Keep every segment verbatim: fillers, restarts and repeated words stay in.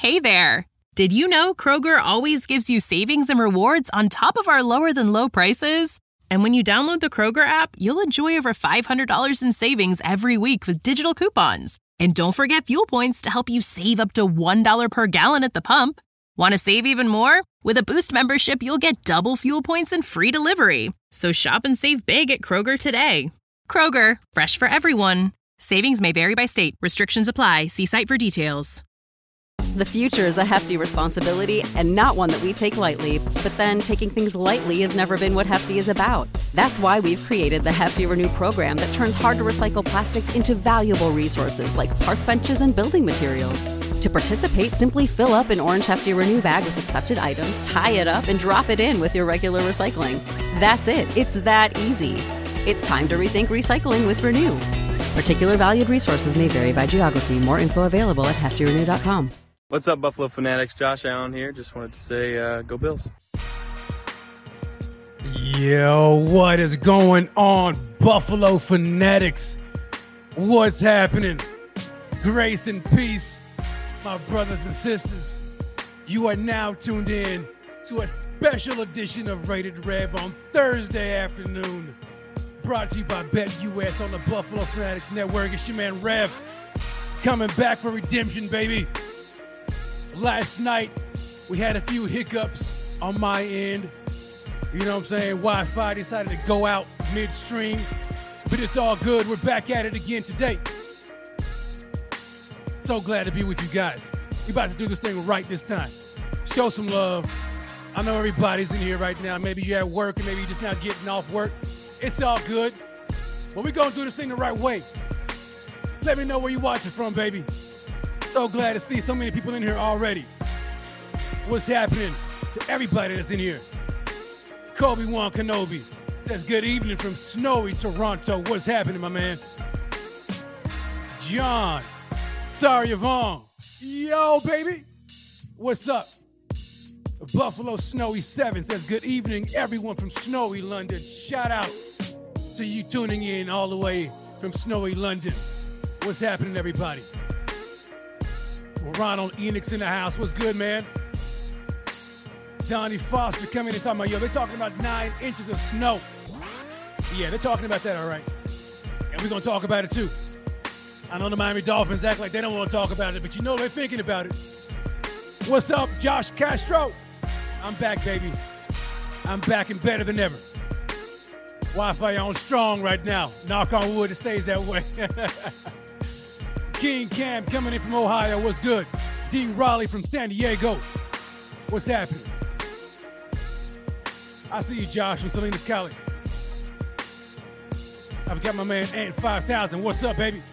Hey there! Did you know Kroger always gives you savings and rewards on top of our lower-than-low prices? And when you download the Kroger app, you'll enjoy over five hundred dollars in savings every week with digital coupons. And don't forget fuel points to help you save up to one dollar per gallon at the pump. Want to save even more? With a Boost membership, you'll get double fuel points and free delivery. So shop and save big at Kroger today. Kroger, fresh for everyone. Savings may vary by state. Restrictions apply. See site for details. The future is a hefty responsibility and not one that we take lightly. But then taking things lightly has never been what Hefty is about. That's why we've created the Hefty Renew program that turns hard-to-recycle plastics into valuable resources like park benches and building materials. To participate, simply fill up an orange Hefty Renew bag with accepted items, tie it up, and drop it in with your regular recycling. That's it. It's that easy. It's time to rethink recycling with Renew. Particular valued resources may vary by geography. More info available at hefty renew dot com. What's up, Buffalo Fanatics? Josh Allen here. Just wanted to say, uh, go Bills. Yo, what is going on, Buffalo Fanatics? What's happening? Grace and peace, my brothers and sisters. You are now tuned in to a special edition of Rated Rev on Thursday afternoon. Brought to you by BetUS on the Buffalo Fanatics Network. It's your man Rev coming back for redemption, baby. Last night, we had a few hiccups on my end. You know what I'm saying? Wi-Fi decided to go out midstream, but it's all good. We're back at it again today. So glad to be with you guys. We're about to do this thing right this time. Show some love. I know everybody's in here right now. Maybe you're at work and maybe you're just now getting off work. It's all good. But we're going to do this thing the right way. Let me know where you're watching from, baby. So glad to see so many people in here already. What's happening to everybody that's in here? Kobe Wan Kenobi says, good evening from snowy Toronto. What's happening, my man? John Taryavon. Yo, baby. What's up? Buffalo Snowy seven says, good evening, everyone from snowy London. Shout out to you tuning in all the way from snowy London. What's happening, everybody? Ronald Enix in the house. What's good, man? Donnie Foster coming and talking about, yo, they're talking about nine inches of snow. Yeah, they're talking about that, all right. And we're going to talk about it, too. I know the Miami Dolphins act like they don't want to talk about it, but you know they're thinking about it. What's up, Josh Castro? I'm back, baby. I'm back and better than ever. Wi-Fi on strong right now. Knock on wood, it stays that way. King Cam coming in from Ohio. What's good? D. Raleigh from San Diego. What's happening? I see you, Josh, from Salinas, Cali. I've got my man Ant five thousand. What's up, baby?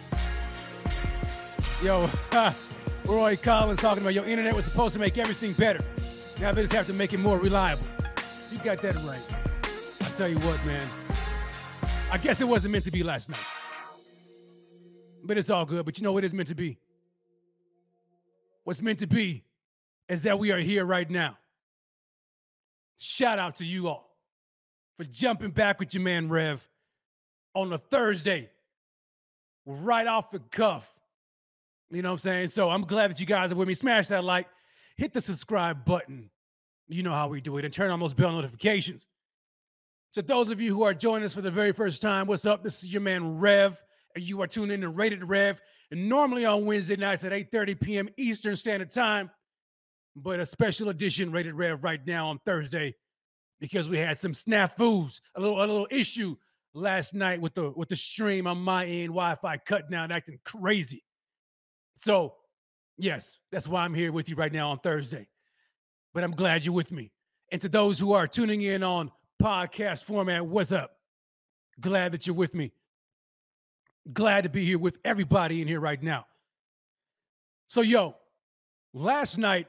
Yo, Roy Collins talking about your internet was supposed to make everything better. Now they just have to make it more reliable. You got that right. I tell you what, man. I guess it wasn't meant to be last night. But it's all good. But you know what it's meant to be? What's meant to be is that we are here right now. Shout out to you all for jumping back with your man Rev on a Thursday, right off the cuff. You know what I'm saying? So I'm glad that you guys are with me. Smash that like, hit the subscribe button. You know how we do it. And turn on those bell notifications. So those of you who are joining us for the very first time, what's up? This is your man Rev. And you are tuned in to Rated Rev. And normally on Wednesday nights at eight thirty p.m. Eastern Standard Time. But a special edition Rated Rev right now on Thursday because we had some snafus, a little a little issue last night with the with the stream on my end, Wi-Fi cutting out, acting crazy. So, yes, that's why I'm here with you right now on Thursday. But I'm glad you're with me. And to those who are tuning in on podcast format, what's up? Glad that you're with me. Glad to be here with everybody in here right now. So, yo, last night,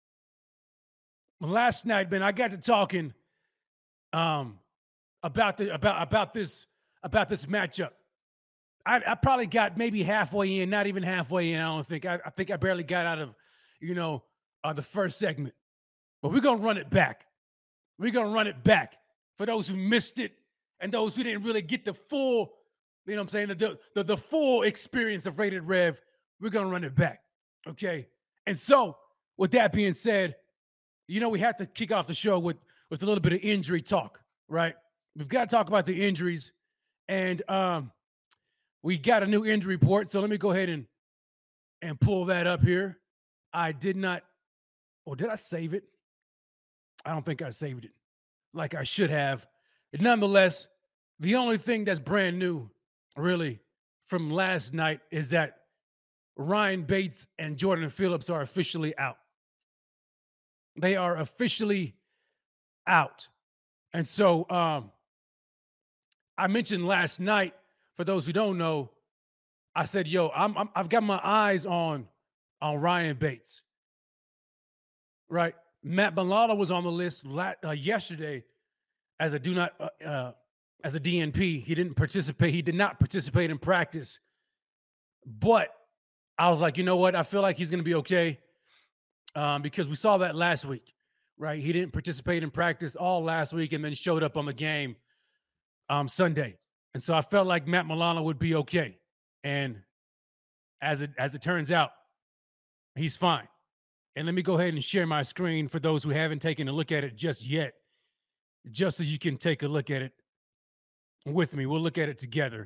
last night, man, I got to talking um, about the about about this about this matchup. I, I probably got maybe halfway in, not even halfway in. I don't think. I, I think I barely got out of, you know, uh, the first segment. But we're gonna run it back. We're gonna run it back for those who missed it and those who didn't really get the full. You know what I'm saying? The, the, the full experience of Rated Rev, we're going to run it back, okay? And so with that being said, you know, we have to kick off the show with, with a little bit of injury talk, right? We've got to talk about the injuries. And um, we got a new injury report. So let me go ahead and, and pull that up here. I did not, or did I save it? I don't think I saved it like I should have. And nonetheless, the only thing that's brand new, really, from last night is that Ryan Bates and Jordan Phillips are officially out. They are officially out. And so um, I mentioned last night, for those who don't know, I said, yo, I'm, I'm, I've got my eyes on, on Ryan Bates, right? Matt Milano was on the list la- uh, yesterday as a do not, uh, uh, as a D N P. He didn't participate. He did not participate in practice. But I was like, you know what? I feel like he's going to be okay um, because we saw that last week, right? He didn't participate in practice all last week and then showed up on the game um, Sunday. And so I felt like Matt Milano would be okay. And as it as it turns out, he's fine. And let me go ahead and share my screen for those who haven't taken a look at it just yet, just so you can take a look at it with me. We'll look at it together.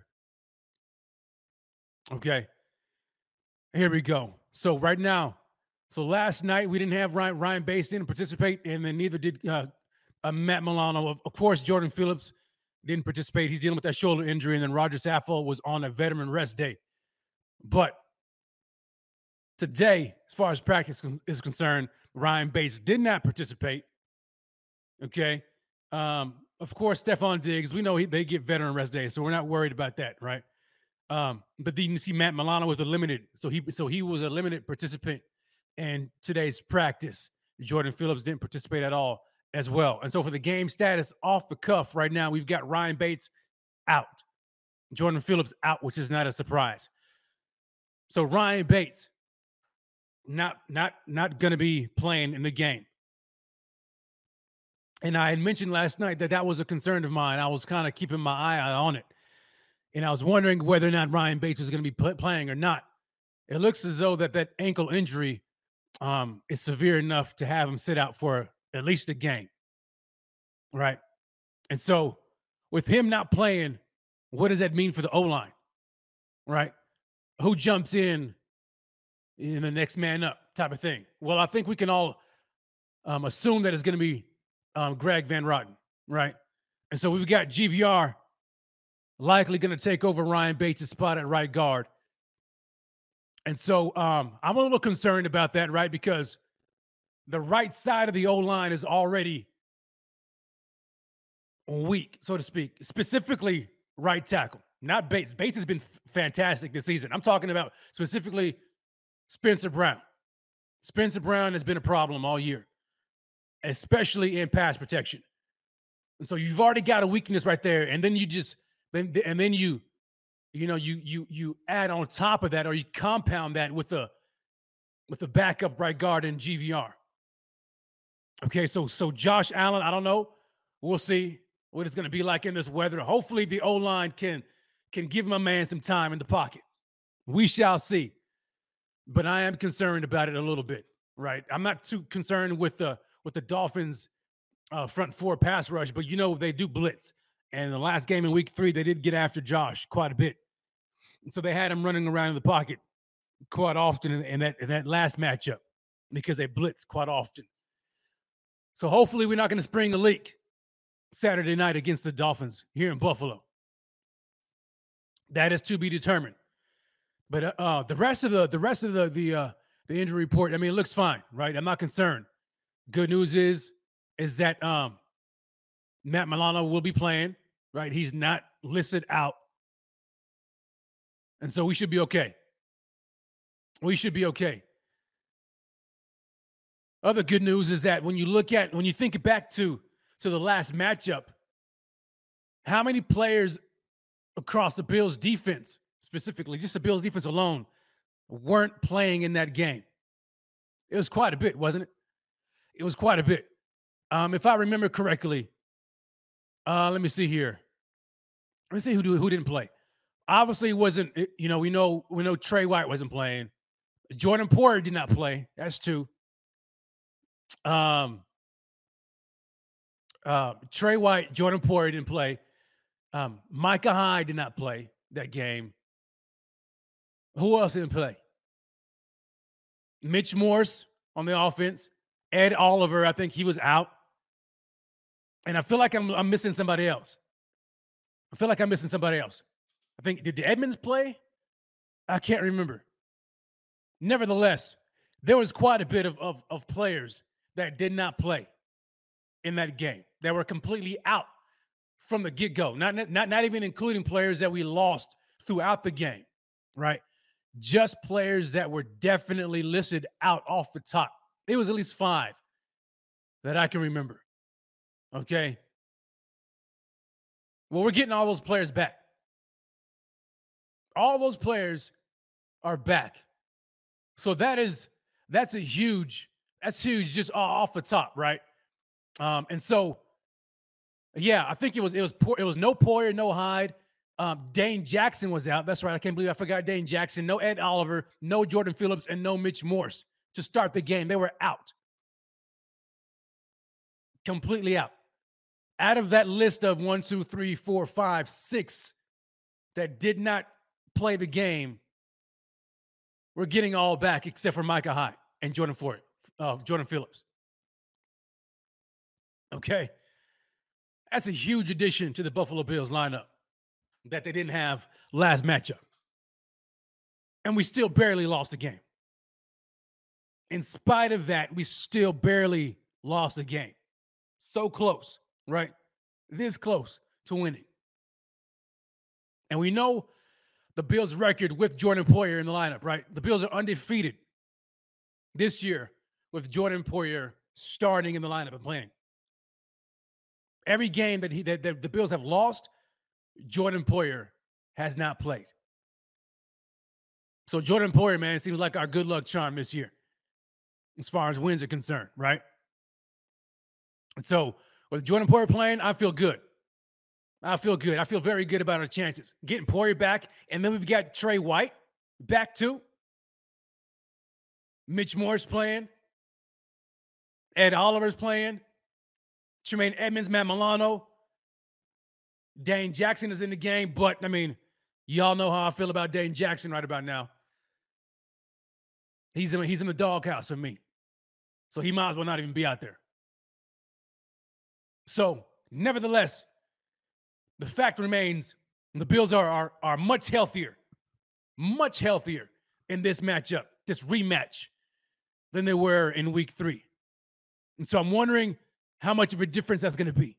Okay. Here we go. So right now, so last night we didn't have Ryan, Ryan Bates didn't participate, and then neither did uh, uh, Matt Milano. Of, of course, Jordan Phillips didn't participate. He's dealing with that shoulder injury, and then Roger Saffold was on a veteran rest day. But today, as far as practice is concerned, Ryan Bates did not participate. Okay. Um, of course, Stephon Diggs, we know he, they get veteran rest days, so we're not worried about that, right? Um, but then you see Matt Milano was a limited, so he so he was a limited participant in today's practice. Jordan Phillips didn't participate at all as well. And so for the game status off the cuff right now, we've got Ryan Bates out, Jordan Phillips out, which is not a surprise. So Ryan Bates not not not going to be playing in the game. And I had mentioned last night that that was a concern of mine. I was kind of keeping my eye on it. And I was wondering whether or not Ryan Bates was going to be play, playing or not. It looks as though that that ankle injury um, is severe enough to have him sit out for at least a game. Right? And so with him not playing, what does that mean for the O-line? Right? Who jumps in in the next man up type of thing? Well, I think we can all um, assume that it's going to be um, Greg Van Roten, right? And so we've got G V R likely going to take over Ryan Bates' spot at right guard. And so um, I'm a little concerned about that, right? Because the right side of the O-line is already weak, so to speak, specifically right tackle, not Bates. Bates has been f- fantastic this season. I'm talking about specifically Spencer Brown. Spencer Brown has been a problem all year, especially in pass protection. And so you've already got a weakness right there. And then you just, then and then you, you know, you you you add on top of that, or you compound that with a with a backup right guard in G V R. Okay, so so Josh Allen, I don't know. We'll see what it's going to be like in this weather. Hopefully the O-line can can give my man some time in the pocket. We shall see. But I am concerned about it a little bit, right? I'm not too concerned with the with the Dolphins' uh, front four pass rush, but you know they do blitz. And the last game in week three, they did get after Josh quite a bit. And so they had him running around in the pocket quite often in, in, that, in that last matchup because they blitz quite often. So hopefully we're not going to spring a leak Saturday night against the Dolphins here in Buffalo. That is to be determined. But uh, uh, the rest of the the rest of the the uh, the injury report, I mean, it looks fine, right? I'm not concerned. Good news is is that um, Matt Milano will be playing, right? He's not listed out, and so we should be okay. We should be okay. Other good news is that when you look at when you think back to to the last matchup, how many players across the Bills defense, specifically just the Bills defense alone, weren't playing in that game? It was quite a bit, wasn't it? It was quite a bit. Um, if I remember correctly, uh, let me see here. Let me see who do, who didn't play. Obviously, it wasn't. You know, we know we know Trey White wasn't playing. Jordan Porter did not play. That's two. Um, uh, Trey White, Jordan Poyer didn't play. Um, Micah Hyde did not play that game. Who else didn't play? Mitch Morse on the offense. Ed Oliver, I think he was out. And I feel like I'm, I'm missing somebody else. I feel like I'm missing somebody else. I think, did the Edmonds play? I can't remember. Nevertheless, there was quite a bit of, of, of players that did not play in that game, that were completely out from the get-go, not, not, not even including players that we lost throughout the game, right? Just players that were definitely listed out off the top. It was at least five that I can remember, okay? Well, we're getting all those players back. All those players are back. So that is, that's a huge, that's huge just off the top, right? Um, and so, yeah, I think it was, it was, it was no Poyer, no Hyde. Um, Dane Jackson was out. That's right. I can't believe I forgot Dane Jackson. No Ed Oliver, no Jordan Phillips, and no Mitch Morse to start the game. They were out. Completely out. Out of that list of one, two, three, four, five, six that did not play the game, we're getting all back except for Micah Hyde and Jordan Ford, uh, Jordan Phillips. Okay. That's a huge addition to the Buffalo Bills lineup that they didn't have last matchup. And we still barely lost the game. In spite of that, we still barely lost the game. So close, right? This close to winning. And we know the Bills' record with Jordan Poyer in the lineup, right? The Bills are undefeated this year with Jordan Poyer starting in the lineup and playing. Every game that he that, that the Bills have lost, Jordan Poyer has not played. So Jordan Poyer, man, seems like our good luck charm this year as far as wins are concerned, right? And so with Jordan Poyer playing, I feel good. I feel good. I feel very good about our chances. Getting Poyer back, and then we've got Trey White back too. Mitch Morse playing. Ed Oliver's playing. Tremaine Edmonds, Matt Milano. Dane Jackson is in the game, but, I mean, y'all know how I feel about Dane Jackson right about now. He's in, he's in the doghouse for me. So he might as well not even be out there. So, nevertheless, the fact remains the Bills are, are, are much healthier, much healthier in this matchup, this rematch, than they were in week three. And so I'm wondering how much of a difference that's going to be.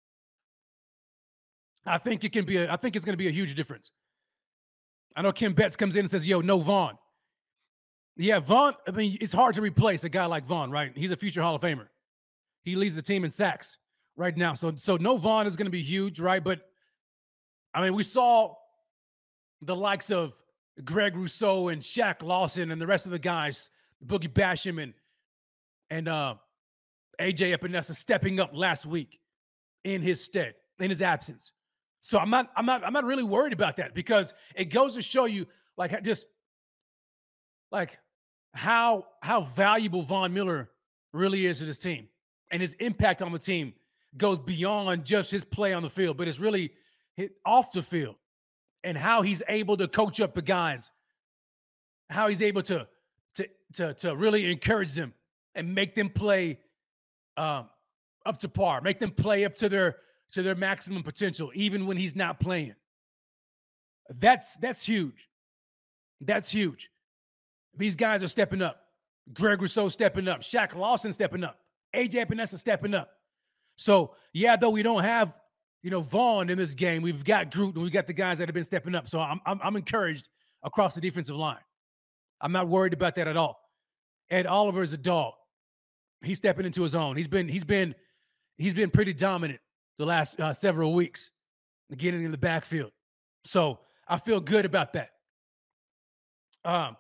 I think it can be a, I think it's going to be a huge difference. I know Kim Betts comes in and says, yo, no Vaughn. Yeah, Vaughn, I mean, it's hard to replace a guy like Vaughn, right? He's a future Hall of Famer. He leads the team in sacks right now. So, so no Vaughn is going to be huge, right? But, I mean, we saw the likes of Greg Rousseau and Shaq Lawson and the rest of the guys, Boogie Basham and, and uh, A J Epinesa stepping up last week in his stead, in his absence. So I'm not, I'm not, I'm not really worried about that because it goes to show you, like, just like how how valuable Von Miller really is to this team, and his impact on the team goes beyond just his play on the field, but it's really hit off the field and how he's able to coach up the guys, how he's able to to to to really encourage them and make them play um, up to par, make them play up to their to their maximum potential, even when he's not playing. That's that's huge. That's huge. These guys are stepping up. Greg Rousseau stepping up. Shaq Lawson stepping up. A J Epinesa stepping up. So, yeah, though we don't have, you know, Vaughn in this game, we've got Groot and we've got the guys that have been stepping up. So I'm I'm, I'm encouraged across the defensive line. I'm not worried about that at all. Ed Oliver is a dog. He's stepping into his own. He's been he's been he's been pretty dominant the last uh, several weeks, getting in the backfield. So I feel good about that. Um,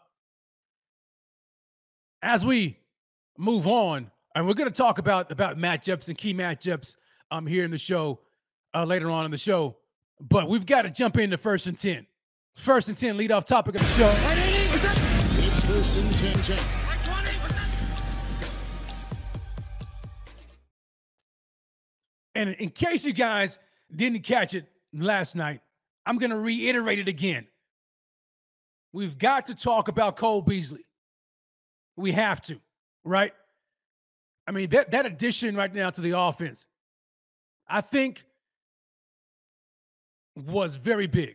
as we move on, and we're going to talk about, about matchups and key matchups um, here in the show, uh, later on in the show, but we've got to jump into first and ten. First and ten, leadoff topic of the show. It's first and ten, ten. And in case you guys didn't catch it last night, I'm going to reiterate it again. We've got to talk about Cole Beasley. We have to, right? I mean, that, that addition right now to the offense, I think, was very big.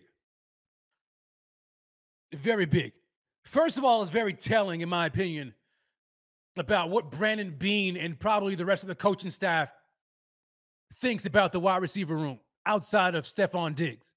Very big. First of all, it's very telling, in my opinion, about what Brandon Beane and probably the rest of the coaching staff thinks about the wide receiver room outside of Stephon Diggs.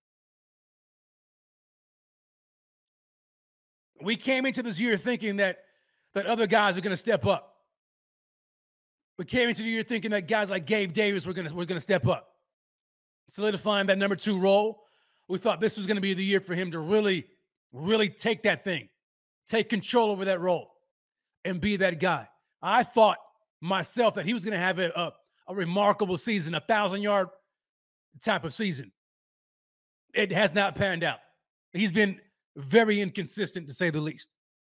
We came into this year thinking that, that other guys are going to step up. We came into the year thinking that guys like Gabe Davis were going to were going to step up, solidifying that number two role. We thought this was going to be the year for him to really, really take that thing, take control over that role, and be that guy. I thought myself that he was going to have a, a, a remarkable season, a thousand-yard type of season. It has not panned out. He's been very inconsistent, to say the least.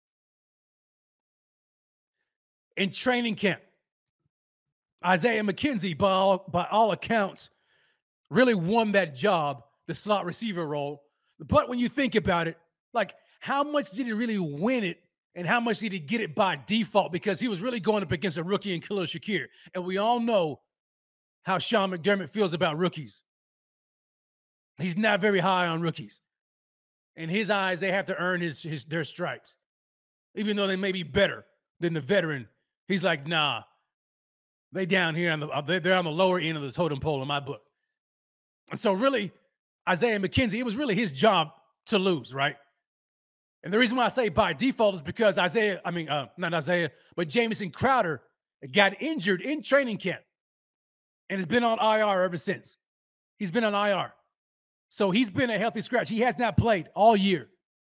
In training camp, Isaiah McKenzie, by all, by all accounts, really won that job, the slot receiver role. But when you think about it, like, how much did he really win it, and how much did he get it by default? Because he was really going up against a rookie in Khalil Shakir. And we all know how Sean McDermott feels about rookies. He's not very high on rookies. In his eyes, they have to earn his, his their stripes. Even though they may be better than the veteran, he's like, nah, they down here, on the, they're on the lower end of the totem pole in my book. And so really, Isaiah McKenzie, it was really his job to lose, right? And the reason why I say by default is because Isaiah, I mean, uh, not Isaiah, but Jamison Crowder got injured in training camp and has been on I R ever since. He's been on I R. So he's been a healthy scratch. He has not played all year.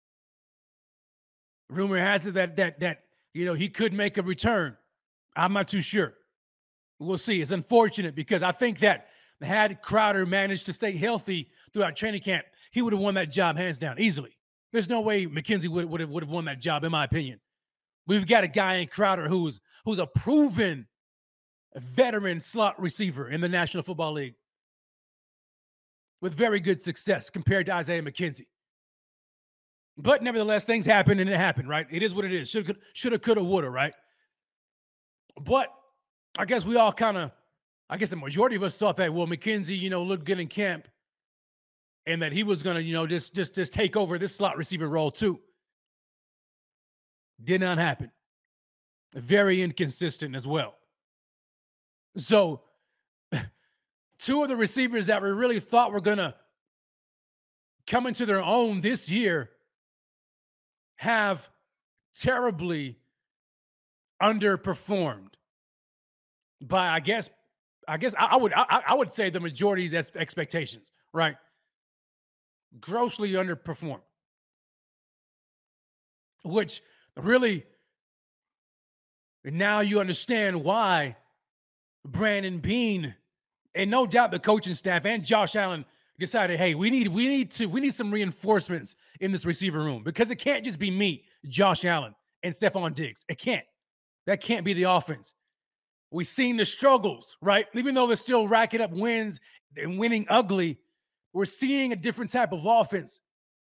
Rumor has it that, that, that you know, he could make a return. I'm not too sure. We'll see. It's unfortunate because I think that had Crowder managed to stay healthy throughout training camp, he would have won that job hands down easily. There's no way McKenzie would, would, have, would have won that job, in my opinion. We've got a guy in Crowder who's who's a proven veteran slot receiver in the National Football League with very good success compared to Isaiah McKenzie. But nevertheless, things happen and it happened, right? It is what it is. Shoulda, shoulda, coulda, woulda, right? But I guess we all kind of, I guess the majority of us thought that, well, McKenzie, you know, looked good in camp and that he was going to, you know, just, just, just take over this slot receiver role too. Did not happen. Very inconsistent as well. So two of the receivers that we really thought were going to come into their own this year have terribly underperformed by, I guess, I guess I, I would I, I would say the majority's expectations, right? Grossly underperformed, which really now you understand why Brandon Beane and no doubt the coaching staff and Josh Allen decided, hey, we need we need to we need some reinforcements in this receiver room because it can't just be me, Josh Allen, and Stephon Diggs. It can't. That can't be the offense. We've seen the struggles, right? Even though they're still racking up wins and winning ugly, we're seeing a different type of offense.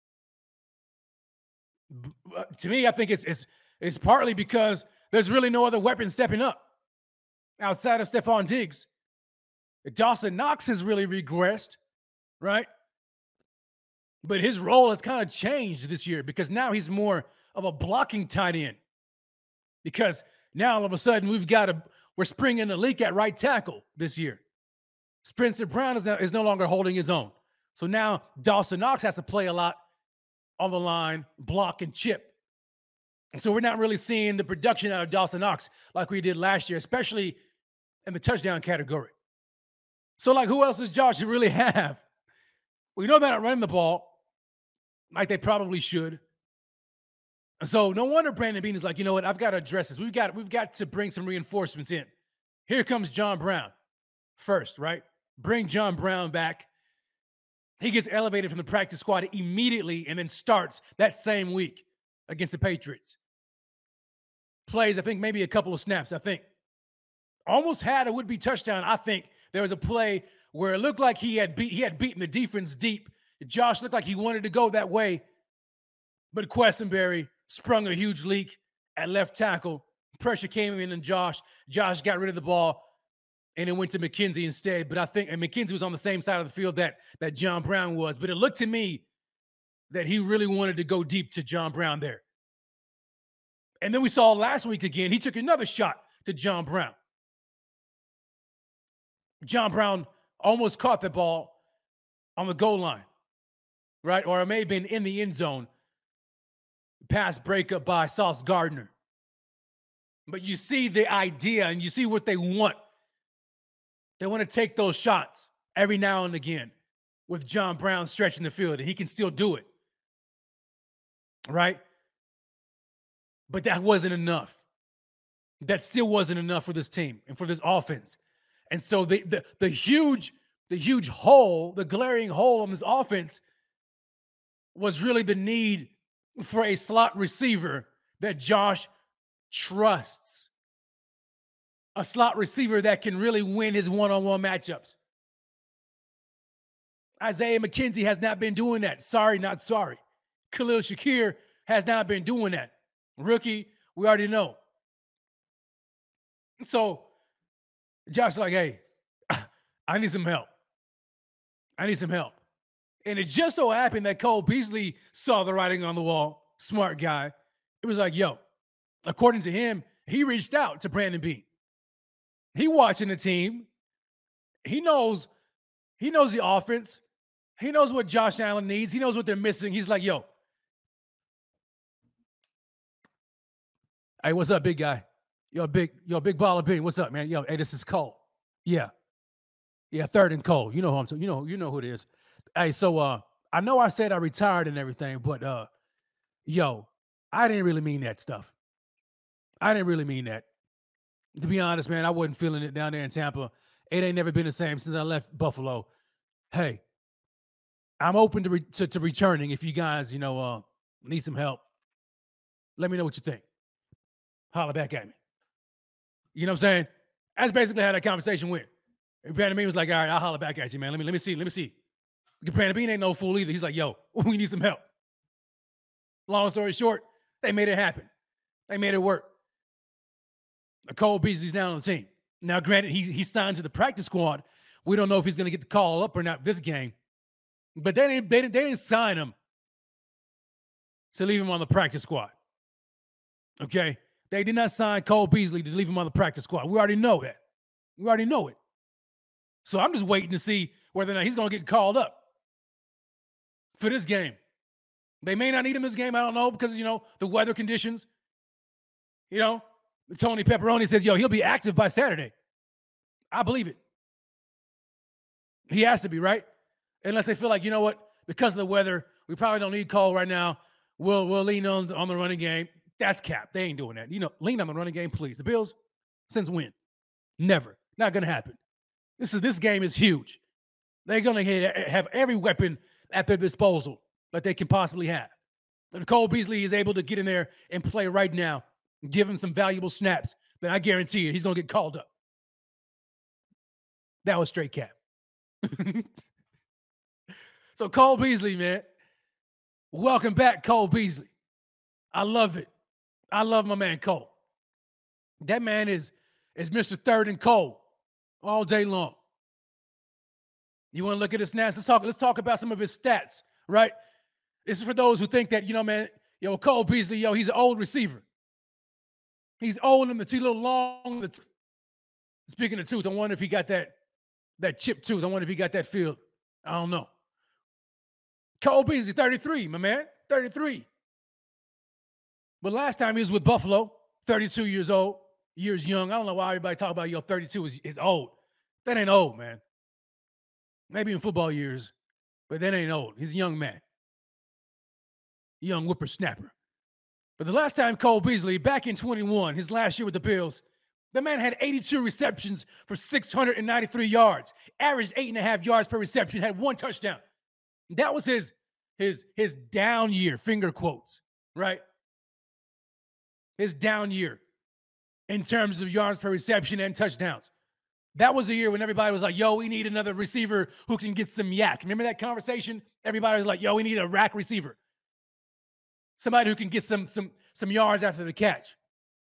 To me, I think it's it's, it's partly because there's really no other weapon stepping up outside of Stephon Diggs. Dawson Knox has really regressed, right? But his role has kind of changed this year because now he's more of a blocking tight end. Because now all of a sudden we've got a we're springing a leak at right tackle this year. Spencer Brown is, now, is no longer holding his own. So now Dawson Knox has to play a lot on the line, block and chip. And so we're not really seeing the production out of Dawson Knox like we did last year, especially in the touchdown category. So, like, who else does Josh really have? We know they're not running the ball like they probably should. So no wonder Brandon Beane is like, you know what, I've got to address this. We've got, we've got to bring some reinforcements in. Here comes John Brown first, right? Bring John Brown back. He gets elevated from the practice squad immediately and then starts that same week against the Patriots. Plays, I think, maybe a couple of snaps, I think. Almost had a would-be touchdown, I think. There was a play where it looked like he had beat he had beaten the defense deep. Josh looked like he wanted to go that way, but Quessenberry sprung a huge leak at left tackle. Pressure came in on Josh. Josh got rid of the ball, and it went to McKenzie instead. But I think and McKenzie was on the same side of the field that, that John Brown was. But it looked to me that he really wanted to go deep to John Brown there. And then we saw last week again, he took another shot to John Brown. John Brown almost caught the ball on the goal line, right? Or it may have been in the end zone. Pass breakup by Sauce Gardner. But you see the idea and you see what they want. They want to take those shots every now and again with John Brown stretching the field, and he can still do it, right? But that wasn't enough. That still wasn't enough for this team and for this offense. And so the the, the huge the huge hole, the glaring hole on this offense was really the need for a slot receiver that Josh trusts. A slot receiver that can really win his one-on-one matchups. Isaiah McKenzie has not been doing that. Sorry, not sorry. Khalil Shakir has not been doing that. Rookie, we already know. So Josh's like, hey, I need some help. I need some help. And it just so happened that Cole Beasley saw the writing on the wall. Smart guy. It was like, yo, according to him, he reached out to Brandon Beane. He watching the team. He knows, he knows the offense. He knows what Josh Allen needs. He knows what they're missing. He's like, yo. Hey, what's up, big guy? Yo, big, yo, big baller Bean. What's up, man? Yo, hey, this is Cole. Yeah. Yeah, third and Cole. You know who I'm talking, you know, you know who it is. Hey, so uh, I know I said I retired and everything, but uh, yo, I didn't really mean that stuff. I didn't really mean that. To be honest, man, I wasn't feeling it down there in Tampa. It ain't never been the same since I left Buffalo. Hey, I'm open to re- to, to returning if you guys, you know, uh, need some help. Let me know what you think. Holler back at me. You know what I'm saying? That's basically how that conversation went. And Brandon Beane was like, all right, I'll holler back at you, man. Let me let me see. Let me see. Brandon Beane ain't no fool either. He's like, yo, we need some help. Long story short, they made it happen. They made it work. Cole Beasley's now on the team. Now, granted, he, he signed to the practice squad. We don't know if he's going to get the call up or not this game. But they didn't, they, didn't, they didn't sign him to leave him on the practice squad. Okay? They did not sign Cole Beasley to leave him on the practice squad. We already know that. We already know it. So I'm just waiting to see whether or not he's going to get called up for this game. They may not need him this game. I don't know because, you know, the weather conditions. You know, Tony Pepperoni says, yo, he'll be active by Saturday. I believe it. He has to be, right? Unless they feel like, you know what, because of the weather, we probably don't need Cole right now. We'll we'll lean on, on the running game. That's cap. They ain't doing that. You know, lean on the running game, please. The Bills, since when? Never. Not going to happen. This is this game is huge. They're going to have every weapon at their disposal that they can possibly have. If Cole Beasley is able to get in there and play right now, give him some valuable snaps, then I guarantee you he's going to get called up. That was straight cap. So Cole Beasley, man, welcome back, Cole Beasley. I love it. I love my man Cole. That man is, is Mister Third and Cole all day long. You want to look at his stats? Let's talk, let's talk about some of his stats, right? This is for those who think that, you know, man, yo, Cole Beasley, yo, he's an old receiver. He's old and the too little long. The t- Speaking of tooth, I wonder if he got that, that chipped tooth. I wonder if he got that filled. I don't know. Cole Beasley, thirty-three, my man, thirty-three. But last time he was with Buffalo, thirty-two years old, years young. I don't know why everybody talk about, yo, thirty-two is, is old. That ain't old, man. Maybe in football years, but that ain't old. He's a young man. Young whippersnapper. But the last time Cole Beasley, back in twenty-one, his last year with the Bills, the man had eighty-two receptions for six hundred ninety-three yards, averaged eight and a half yards per reception, had one touchdown. That was his, his, his down year, finger quotes, right? His down year in terms of yards per reception and touchdowns. That was the year when everybody was like, yo, we need another receiver who can get some yak. Remember that conversation? Everybody was like, yo, we need a rack receiver. Somebody who can get some some some yards after the catch.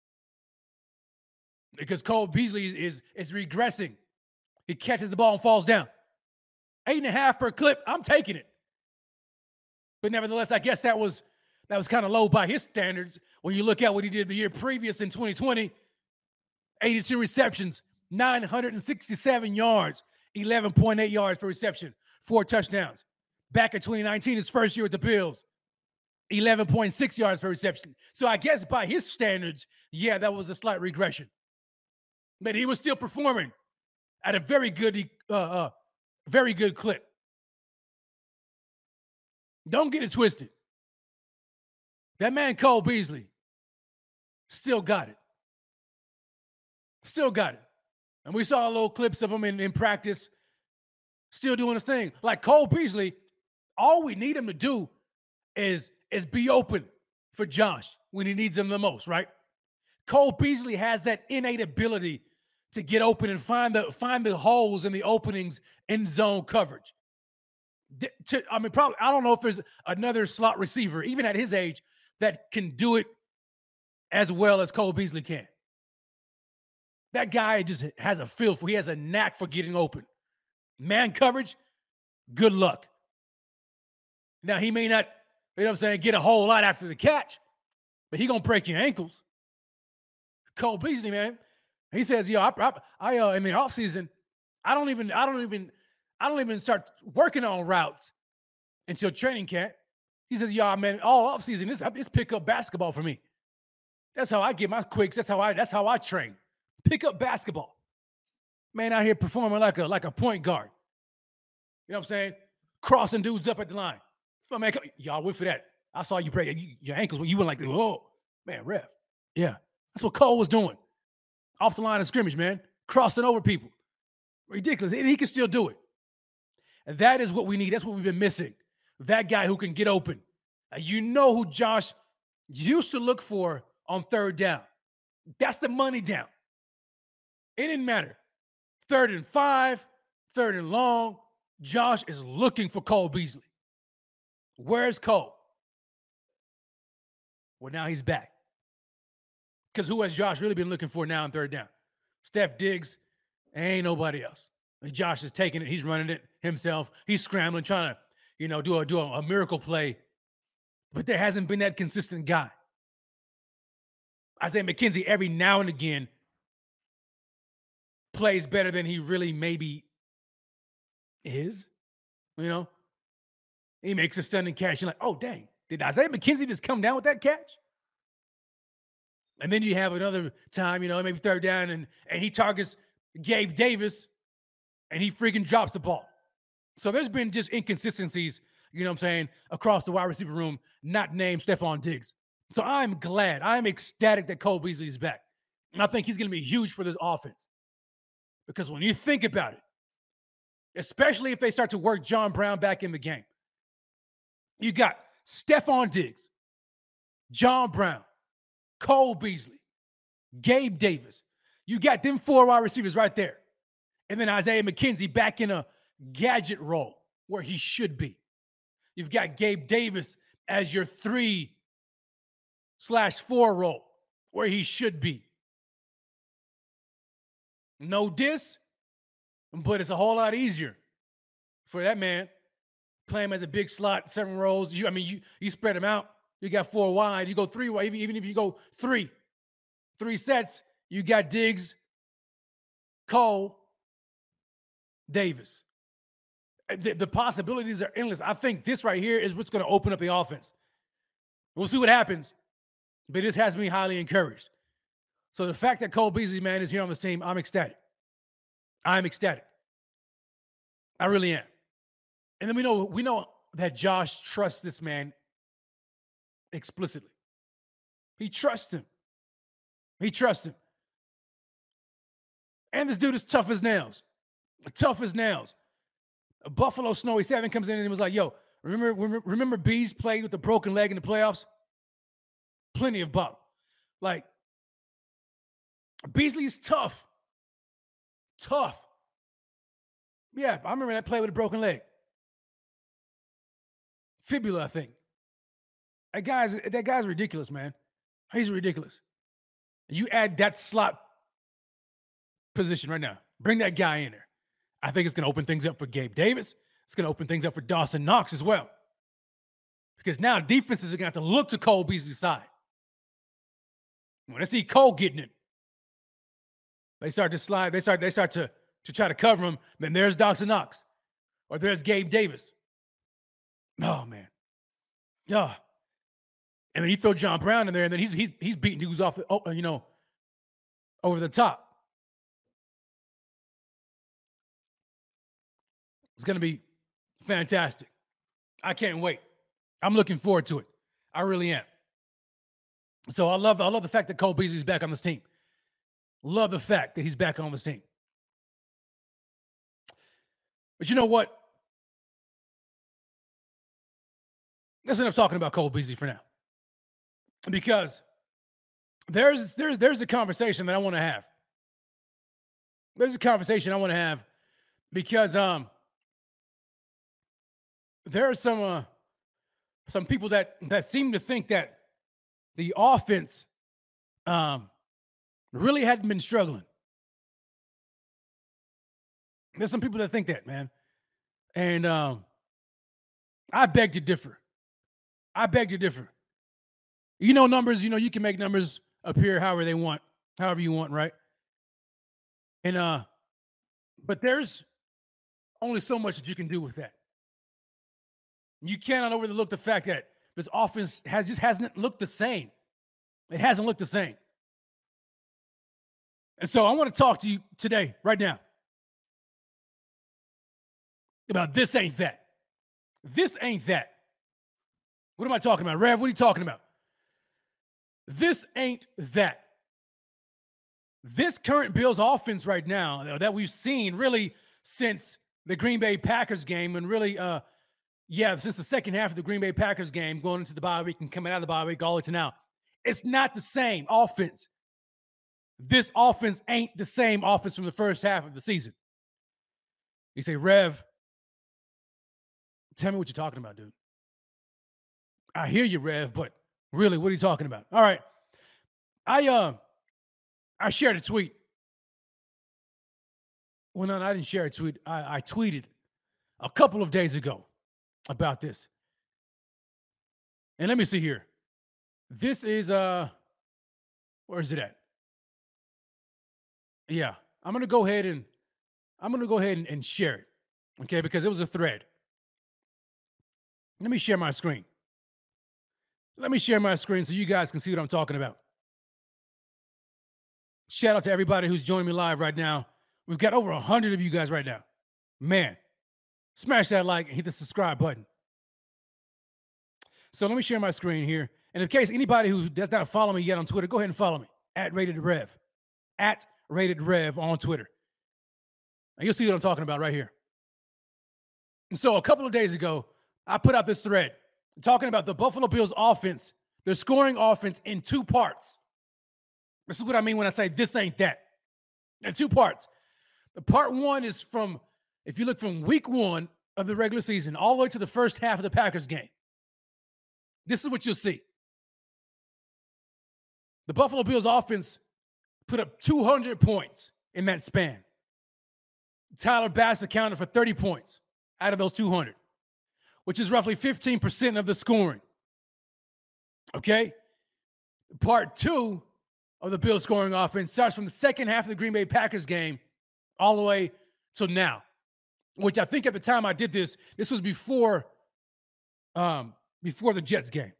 Because Cole Beasley is, is, is regressing. He catches the ball and falls down. Eight and a half per clip, I'm taking it. But nevertheless, I guess that was that was kind of low by his standards. When you look at what he did the year previous in twenty twenty, eighty-two receptions, nine hundred sixty-seven yards, eleven point eight yards per reception, four touchdowns. Back in twenty nineteen, his first year with the Bills, eleven point six yards per reception. So I guess by his standards, yeah, that was a slight regression. But he was still performing at a very good, uh, uh, very good clip. Don't get it twisted. That man Cole Beasley still got it. Still got it. And we saw little clips of him in, in practice, still doing his thing. Like Cole Beasley, all we need him to do is, is be open for Josh when he needs him the most, right? Cole Beasley has that innate ability to get open and find the find the holes and the openings in zone coverage. To, I mean, probably I don't know if there's another slot receiver, even at his age, that can do it as well as Cole Beasley can. That guy just has a feel for, he has a knack for getting open. Man coverage, good luck. Now, he may not, you know what I'm saying, get a whole lot after the catch, but he gonna break your ankles. Cole Beasley, man, he says, yo, I, I, I uh, in the offseason, I don't even, I don't even, I don't even start working on routes until training camp. He says, yo, man, all offseason, this, this pick-up basketball for me. That's how I get my quicks. That's how I, that's how I train. Pick up basketball. Man out here performing like a, like a point guard. You know what I'm saying? Crossing dudes up at the line. So, man, y'all wait for that. I saw you break your ankles when you went like, oh, man, ref. Yeah, that's what Cole was doing. Off the line of scrimmage, man. Crossing over people. Ridiculous. And he can still do it. And that is what we need. That's what we've been missing. That guy who can get open. Uh, you know who Josh used to look for on third down. That's the money down. It didn't matter. Third and five, third and long. Josh is looking for Cole Beasley. Where's Cole? Well, now he's back. Because who has Josh really been looking for now on third down? Steph Diggs, ain't nobody else. And Josh is taking it. He's running it himself. He's scrambling, trying to, you know, do a do a, a miracle play. But there hasn't been that consistent guy. Isaiah McKenzie, every now and again, plays better than he really maybe is. You know? He makes a stunning catch. You're like, oh, dang. Did Isaiah McKenzie just come down with that catch? And then you have another time, you know, maybe third down, and, and he targets Gabe Davis, and he freaking drops the ball. So there's been just inconsistencies, you know what I'm saying, across the wide receiver room, not named Stephon Diggs. So I'm glad. I'm ecstatic that Cole Beasley is back. And I think he's going to be huge for this offense. Because when you think about it, especially if they start to work John Brown back in the game, you got Stephon Diggs, John Brown, Cole Beasley, Gabe Davis. You got them four wide receivers right there. And then Isaiah McKenzie back in a gadget role where he should be. You've got Gabe Davis as your three slash four role where he should be. No diss, but it's a whole lot easier for that man. Play him as a big slot, seven rows. You, I mean, you you spread them out. You got four wide. You go three wide. Even, even if you go three, three sets, you got Diggs, Cole, Davis. The, the possibilities are endless. I think this right here is what's going to open up the offense. We'll see what happens, but this has me highly encouraged. So the fact that Cole Beasley, man, is here on this team, I'm ecstatic. I'm ecstatic. I really am. And then we know we know that Josh trusts this man explicitly. He trusts him. He trusts him. And this dude is tough as nails. Tough as nails. Buffalo Snowy Seven comes in and was like, yo, remember, remember, remember Bees played with a broken leg in the playoffs? Plenty of bop. Like, Beasley is tough. Tough. Yeah, I remember that play with a broken leg. Fibula, I think. That guy's that guy's ridiculous, man. He's ridiculous. You add that slot position right now. Bring that guy in there. I think it's going to open things up for Gabe Davis. It's going to open things up for Dawson Knox as well. Because now defenses are going to have to look to Cole Beasley's side. When they see Cole getting it, they start to slide. They start. They start to to try to cover him. Then there's Dawson Knox, or there's Gabe Davis. Oh man, yeah. And then you throw John Brown in there, and then he's he's he's beating dudes off, you know, over the top. It's going to be fantastic. I can't wait. I'm looking forward to it. I really am. So I love I love the fact that Cole Beasley's back on this team. Love the fact that he's back on this team. But you know what? That's enough talking about Cole Beasley for now. Because there's there's there's a conversation that I want to have. There's a conversation I want to have because um there are some uh, some people that that seem to think that the offense um really hadn't been struggling. There's some people that think that, man. And um, I beg to differ. I beg to differ. You know numbers, you know, you can make numbers appear however they want, however you want, right? And uh, but there's only so much that you can do with that. You cannot overlook the fact that this offense has just hasn't looked the same. It hasn't looked the same. And so I want to talk to you today, right now, about this ain't that. This ain't that. What am I talking about? Rev, what are you talking about? This ain't that. This current Bills offense right now that we've seen really since the Green Bay Packers game and really, uh, yeah, since the second half of the Green Bay Packers game, going into the bye week and coming out of the bye week all the way to now, it's not the same offense. This offense ain't the same offense from the first half of the season. You say, Rev, tell me what you're talking about, dude. I hear you, Rev, but really, what are you talking about? All right. I uh, I shared a tweet. Well, no, I didn't share a tweet. I, I tweeted a couple of days ago about this. And let me see here. This is, uh, where is it at? Yeah, I'm going to go ahead and, I'm going to go ahead and, and share it. Okay, because it was a thread. Let me share my screen. Let me share my screen so you guys can see what I'm talking about. Shout out to everybody who's joining me live right now. We've got over one hundred of you guys right now. Man, smash that like and hit the subscribe button. So let me share my screen here. And in case anybody who does not follow me yet on Twitter, go ahead and follow me. At Rated Rev. At Rated Rev on Twitter. And you'll see what I'm talking about right here. And so a couple of days ago, I put out this thread talking about the Buffalo Bills offense, their scoring offense in two parts. This is what I mean when I say this ain't that. In two parts. The part one is from, if you look from week one of the regular season all the way to the first half of the Packers game. This is what you'll see. The Buffalo Bills offense put up two hundred points in that span. Tyler Bass accounted for thirty points out of those two hundred, which is roughly fifteen percent of the scoring. Okay? Part two of the Bills scoring offense starts from the second half of the Green Bay Packers game all the way till now, which I think at the time I did this, this was before, um, before the Jets game.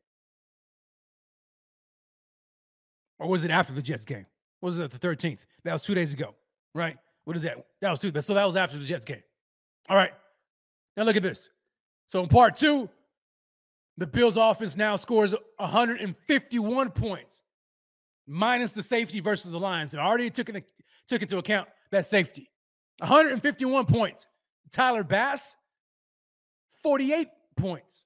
Or was it after the Jets game? Was it the thirteenth? That was two days ago, right? What is that? That was two. So that was after the Jets game. All right. Now look at this. So in part two, the Bills offense now scores one hundred fifty-one points, minus the safety versus the Lions. They already took, in, took into account that safety. one hundred fifty-one points. Tyler Bass, forty-eight points.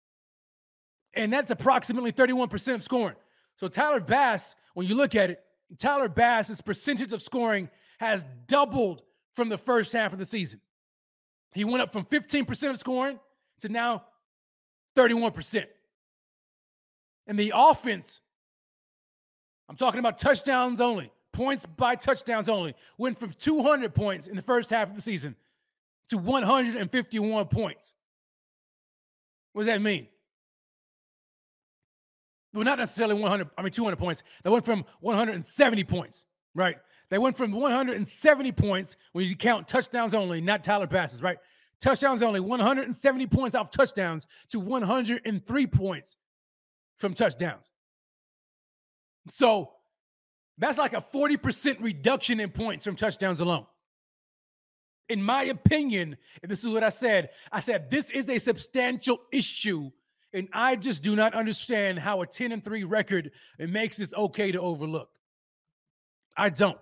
And that's approximately thirty-one percent of scoring. So Tyler Bass, when you look at it, Tyler Bass's percentage of scoring has doubled from the first half of the season. He went up from fifteen percent of scoring to now thirty-one percent. And the offense, I'm talking about touchdowns only, points by touchdowns only, went from two hundred points in the first half of the season to one hundred fifty-one points. What does that mean? Well, not necessarily one hundred, I mean two hundred points. They went from one hundred seventy points, right? They went from one hundred seventy points when you count touchdowns only, not Tyler Bass's, right? Touchdowns only, one hundred seventy points off touchdowns to one hundred three points from touchdowns. So that's like a forty percent reduction in points from touchdowns alone. In my opinion, and this is what I said, I said this is a substantial issue, and I just do not understand how a ten and three record it makes this okay to overlook. I don't.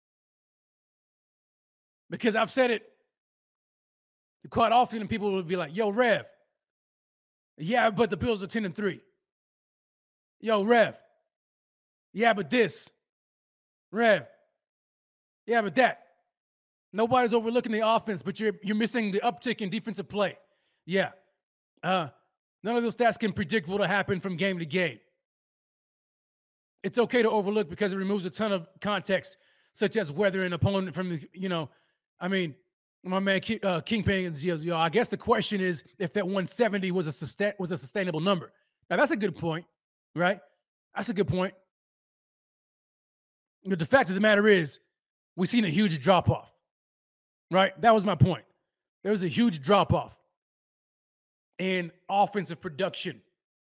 Because I've said it quite often, and people will be like, yo, Rev, yeah, but the Bills are ten and three. Yo, Rev, yeah, but this. Rev, yeah, but that. Nobody's overlooking the offense, but you're you're missing the uptick in defensive play. Yeah. Uh, none of those stats can predict what will happen from game to game. It's okay to overlook because it removes a ton of context, such as whether an opponent from the, you know, I mean, my man uh, Kingpin, you know, I guess the question is if that one seventy was a sustain, was a sustainable number. Now, that's a good point, right? That's a good point. But the fact of the matter is, we've seen a huge drop-off, right? That was my point. There was a huge drop-off in offensive production.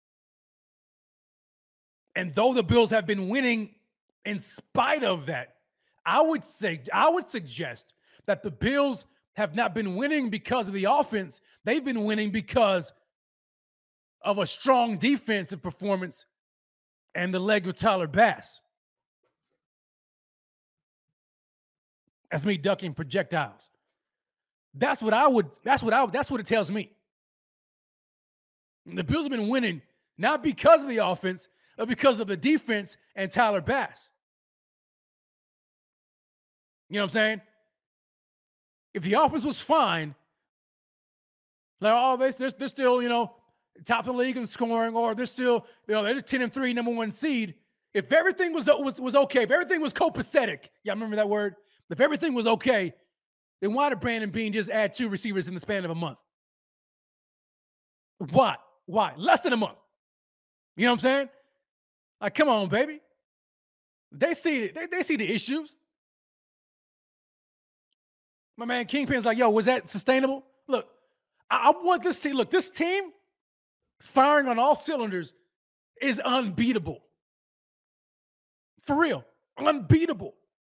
And though the Bills have been winning in spite of that, I would say, I would suggest that the Bills have not been winning because of the offense. They've been winning because of a strong defensive performance and the leg of Tyler Bass. That's me ducking projectiles. That's what I would, that's what I that's what it tells me. The Bills have been winning not because of the offense, but because of the defense and Tyler Bass. You know what I'm saying? If the offense was fine, like, oh, they, they're, they're still, you know, top of the league in scoring, or they're still, you know, they're ten and three, number one seed. If everything was, was, was okay, if everything was copacetic, yeah, I remember that word. If everything was okay, then why did Brandon Beane just add two receivers in the span of a month? Why? Why? Less than a month. You know what I'm saying? Like, come on, baby. They see it. They, they see the issues. My man Kingpin's like, yo, was that sustainable? Look, I, I want this team. Look, this team firing on all cylinders is unbeatable. For real. Unbeatable.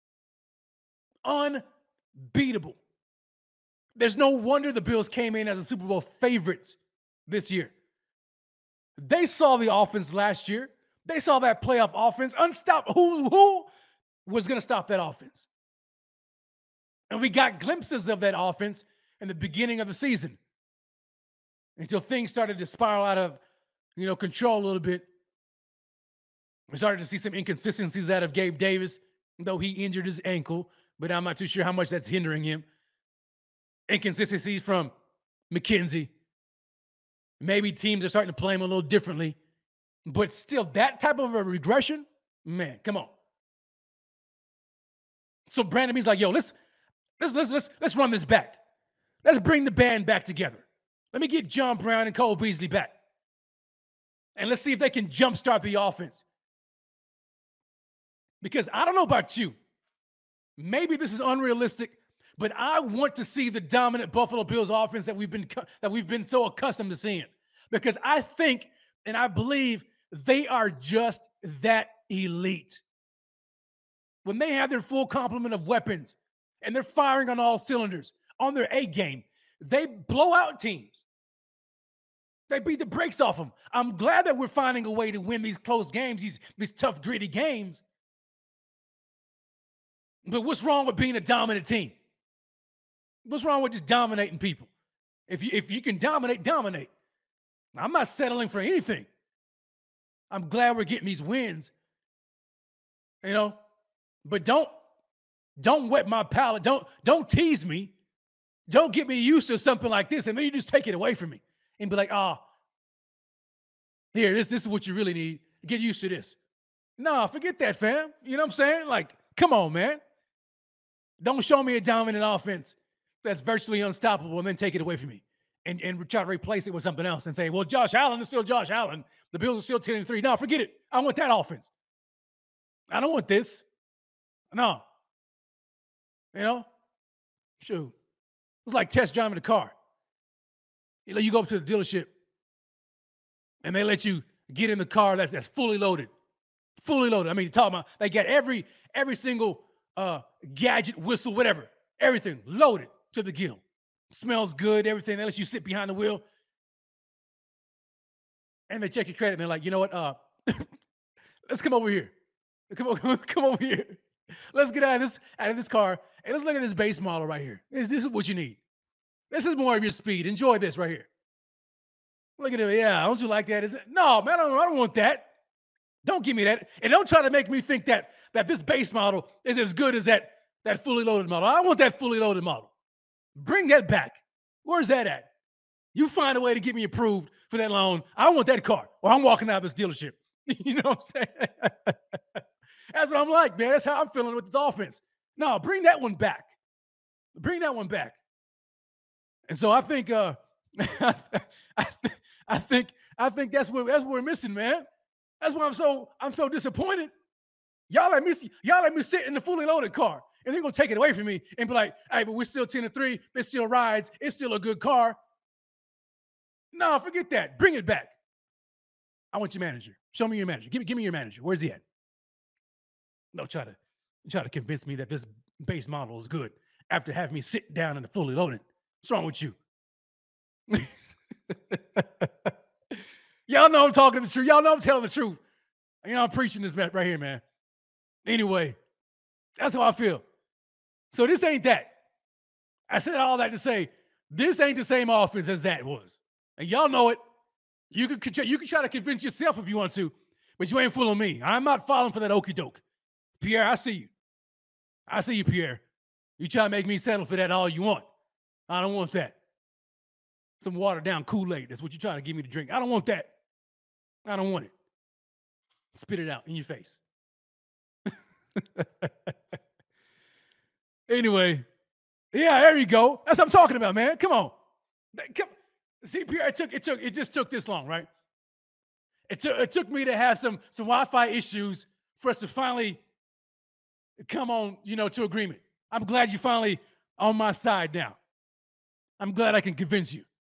Unbeatable. There's no wonder the Bills came in as a Super Bowl favorites this year. They saw the offense last year. They saw that playoff offense. Unstoppable. Who, who was going to stop that offense? And we got glimpses of that offense in the beginning of the season until things started to spiral out of, you know, control a little bit. We started to see some inconsistencies out of Gabe Davis, though he injured his ankle, but I'm not too sure how much that's hindering him. Inconsistencies from McKenzie. Maybe teams are starting to play him a little differently. But still, that type of a regression, man, come on. So Brandon Beane's like, yo, let's let's let's let's let's run this back. Let's bring the band back together. Let me get John Brown and Cole Beasley back. And let's see if they can jumpstart the offense. Because I don't know about you. Maybe this is unrealistic, but I want to see the dominant Buffalo Bills offense that we've been that we've been so accustomed to seeing. Because I think and I believe they are just that elite. When they have their full complement of weapons and they're firing on all cylinders on their A game, they blow out teams. They beat the brakes off them. I'm glad that we're finding a way to win these close games, these, these tough, gritty games. But what's wrong with being a dominant team? What's wrong with just dominating people? If you, if you can dominate, dominate. I'm not settling for anything. I'm glad we're getting these wins. You know, But don't don't wet my palate. Don't don't tease me. Don't get me used to something like this, and then you just take it away from me and be like, oh, here, this, this is what you really need. Get used to this. Nah, forget that, fam. You know what I'm saying? Like, come on, man. Don't show me a dominant offense that's virtually unstoppable and then take it away from me and, and try to replace it with something else and say, well, Josh Allen is still Josh Allen. The Bills are still ten and three. No, forget it. I want that offense. I don't want this. No. You know? Shoot. It's like test driving a car. You know, you go up to the dealership and they let you get in the car that's that's fully loaded. Fully loaded. I mean, you're talking about they got every every single uh, gadget, whistle, whatever. Everything loaded to the gill. Smells good, everything. They let you sit behind the wheel. And they check your credit and they're like, you know what? Uh, let's come over here. Come over, come over here. Let's get out of this out of this car and let's look at this base model right here. This, this is what you need. This is more of your speed. Enjoy this right here. Look at it. Yeah, don't you like that? Is it? No, man, I don't, I don't want that. Don't give me that. And don't try to make me think that, that this base model is as good as that, that fully loaded model. I want that fully loaded model. Bring that back. Where's that at? You find a way to get me approved for that loan. I want that car or I'm walking out of this dealership. You know what I'm saying? That's what I'm like, man. That's how I'm feeling with this offense. No, bring that one back. Bring that one back. And so I think, uh, I, th- I think, I think that's what that's what we're missing, man. That's why I'm so I'm so disappointed. Y'all let me see, y'all let me sit in the fully loaded car, and they're gonna take it away from me and be like, "Hey, but we're still ten and three. It still rides. It's still a good car." No, forget that. Bring it back. I want your manager. Show me your manager. Give me, give me your manager. Where's he at? No, try to try to convince me that this base model is good after having me sit down in the fully loaded. What's wrong with you? Y'all know I'm talking the truth. Y'all know I'm telling the truth. You know, I'm preaching this right here, man. Anyway, that's how I feel. So this ain't that. I said all that to say, this ain't the same offense as that was. And y'all know it. You can, you can try to convince yourself if you want to, but you ain't fooling me. I'm not falling for that okie doke. Pierre, I see you. I see you, Pierre. You try to make me settle for that all you want. I don't want that. Some watered down Kool-Aid. That's what you're trying to give me to drink. I don't want that. I don't want it. Spit it out in your face. Anyway, yeah, there you go. That's what I'm talking about, man. Come on. Come. See, Pierre, it took, it took, it just took this long, right? It took, it took me to have some, some Wi-Fi issues for us to finally come on, you know, to agreement. I'm glad you finally on my side now. I'm glad I can convince you.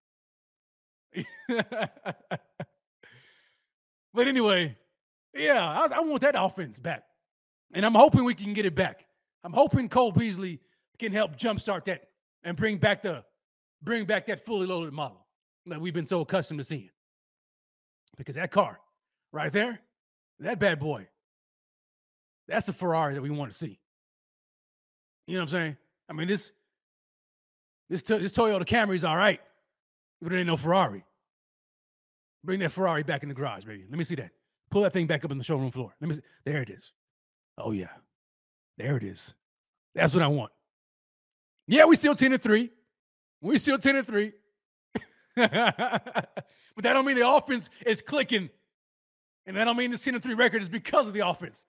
But anyway, yeah, I, I want that offense back. And I'm hoping we can get it back. I'm hoping Cole Beasley can help jumpstart that and bring back the bring back that fully loaded model that we've been so accustomed to seeing. Because that car right there, that bad boy, that's the Ferrari that we want to see. You know what I'm saying? I mean, this this, this Toyota Camry is all right, but it ain't no Ferrari. Bring that Ferrari back in the garage, baby. Let me see that. Pull that thing back up on the showroom floor. Let me see. There it is. Oh, yeah. There it is. That's what I want. Yeah, we still ten and three. We still ten and three. But that don't mean the offense is clicking. And that don't mean this ten and three record is because of the offense.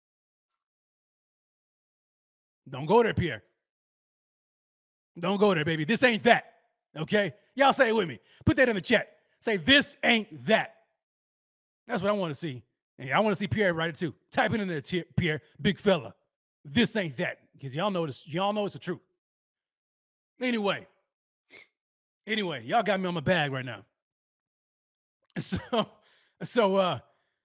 Don't go there, Pierre. Don't go there, baby. This ain't that. Okay? Y'all say it with me. Put that in the chat. Say, this ain't that. That's what I want to see. And I want to see Pierre write it too. Type it in there, Pierre, big fella. This ain't that. Because y'all know this, y'all know it's the truth. Anyway. Anyway, y'all got me on my bag right now. So, so, uh,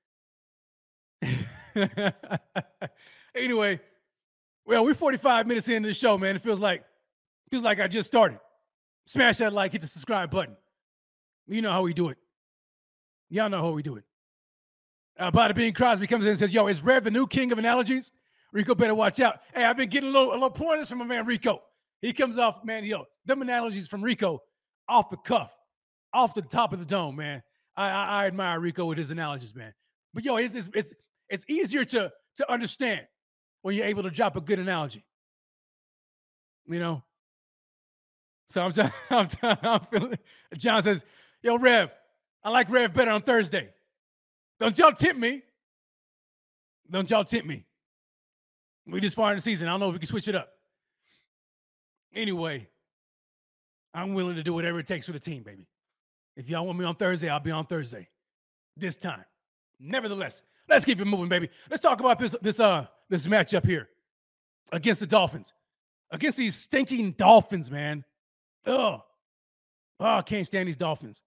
anyway, well, we're forty-five minutes into the show, man. It feels like, feels like I just started. Smash that like, hit the subscribe button. You know how we do it. Y'all know how we do it. Uh, Bada Bing Crosby comes in and says, yo, is Rev the new king of analogies? Rico better watch out. Hey, I've been getting a little, a little pointers from my man Rico. He comes off, man, yo, them analogies from Rico, off the cuff, off the top of the dome, man. I, I, I admire Rico with his analogies, man. But yo, it's it's it's, it's easier to, to understand when you're able to drop a good analogy. You know? So I'm trying, I'm trying, I'm feeling, John says, yo, Rev, I like Rev better on Thursday. Don't y'all tempt me. Don't y'all tempt me. We just far in the season. I don't know if we can switch it up. Anyway, I'm willing to do whatever it takes for the team, baby. If y'all want me on Thursday, I'll be on Thursday. This time. Nevertheless, let's keep it moving, baby. Let's talk about this this uh this matchup here against the Dolphins. Against these stinking Dolphins, man. Ugh. Oh, I can't stand these Dolphins.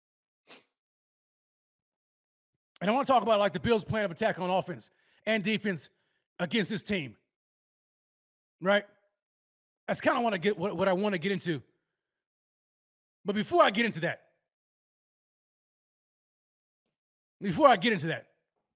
And I want to talk about like the Bills' plan of attack on offense and defense against this team. Right? That's kind of want to get what, what I want to get into. But before I get into that, before I get into that,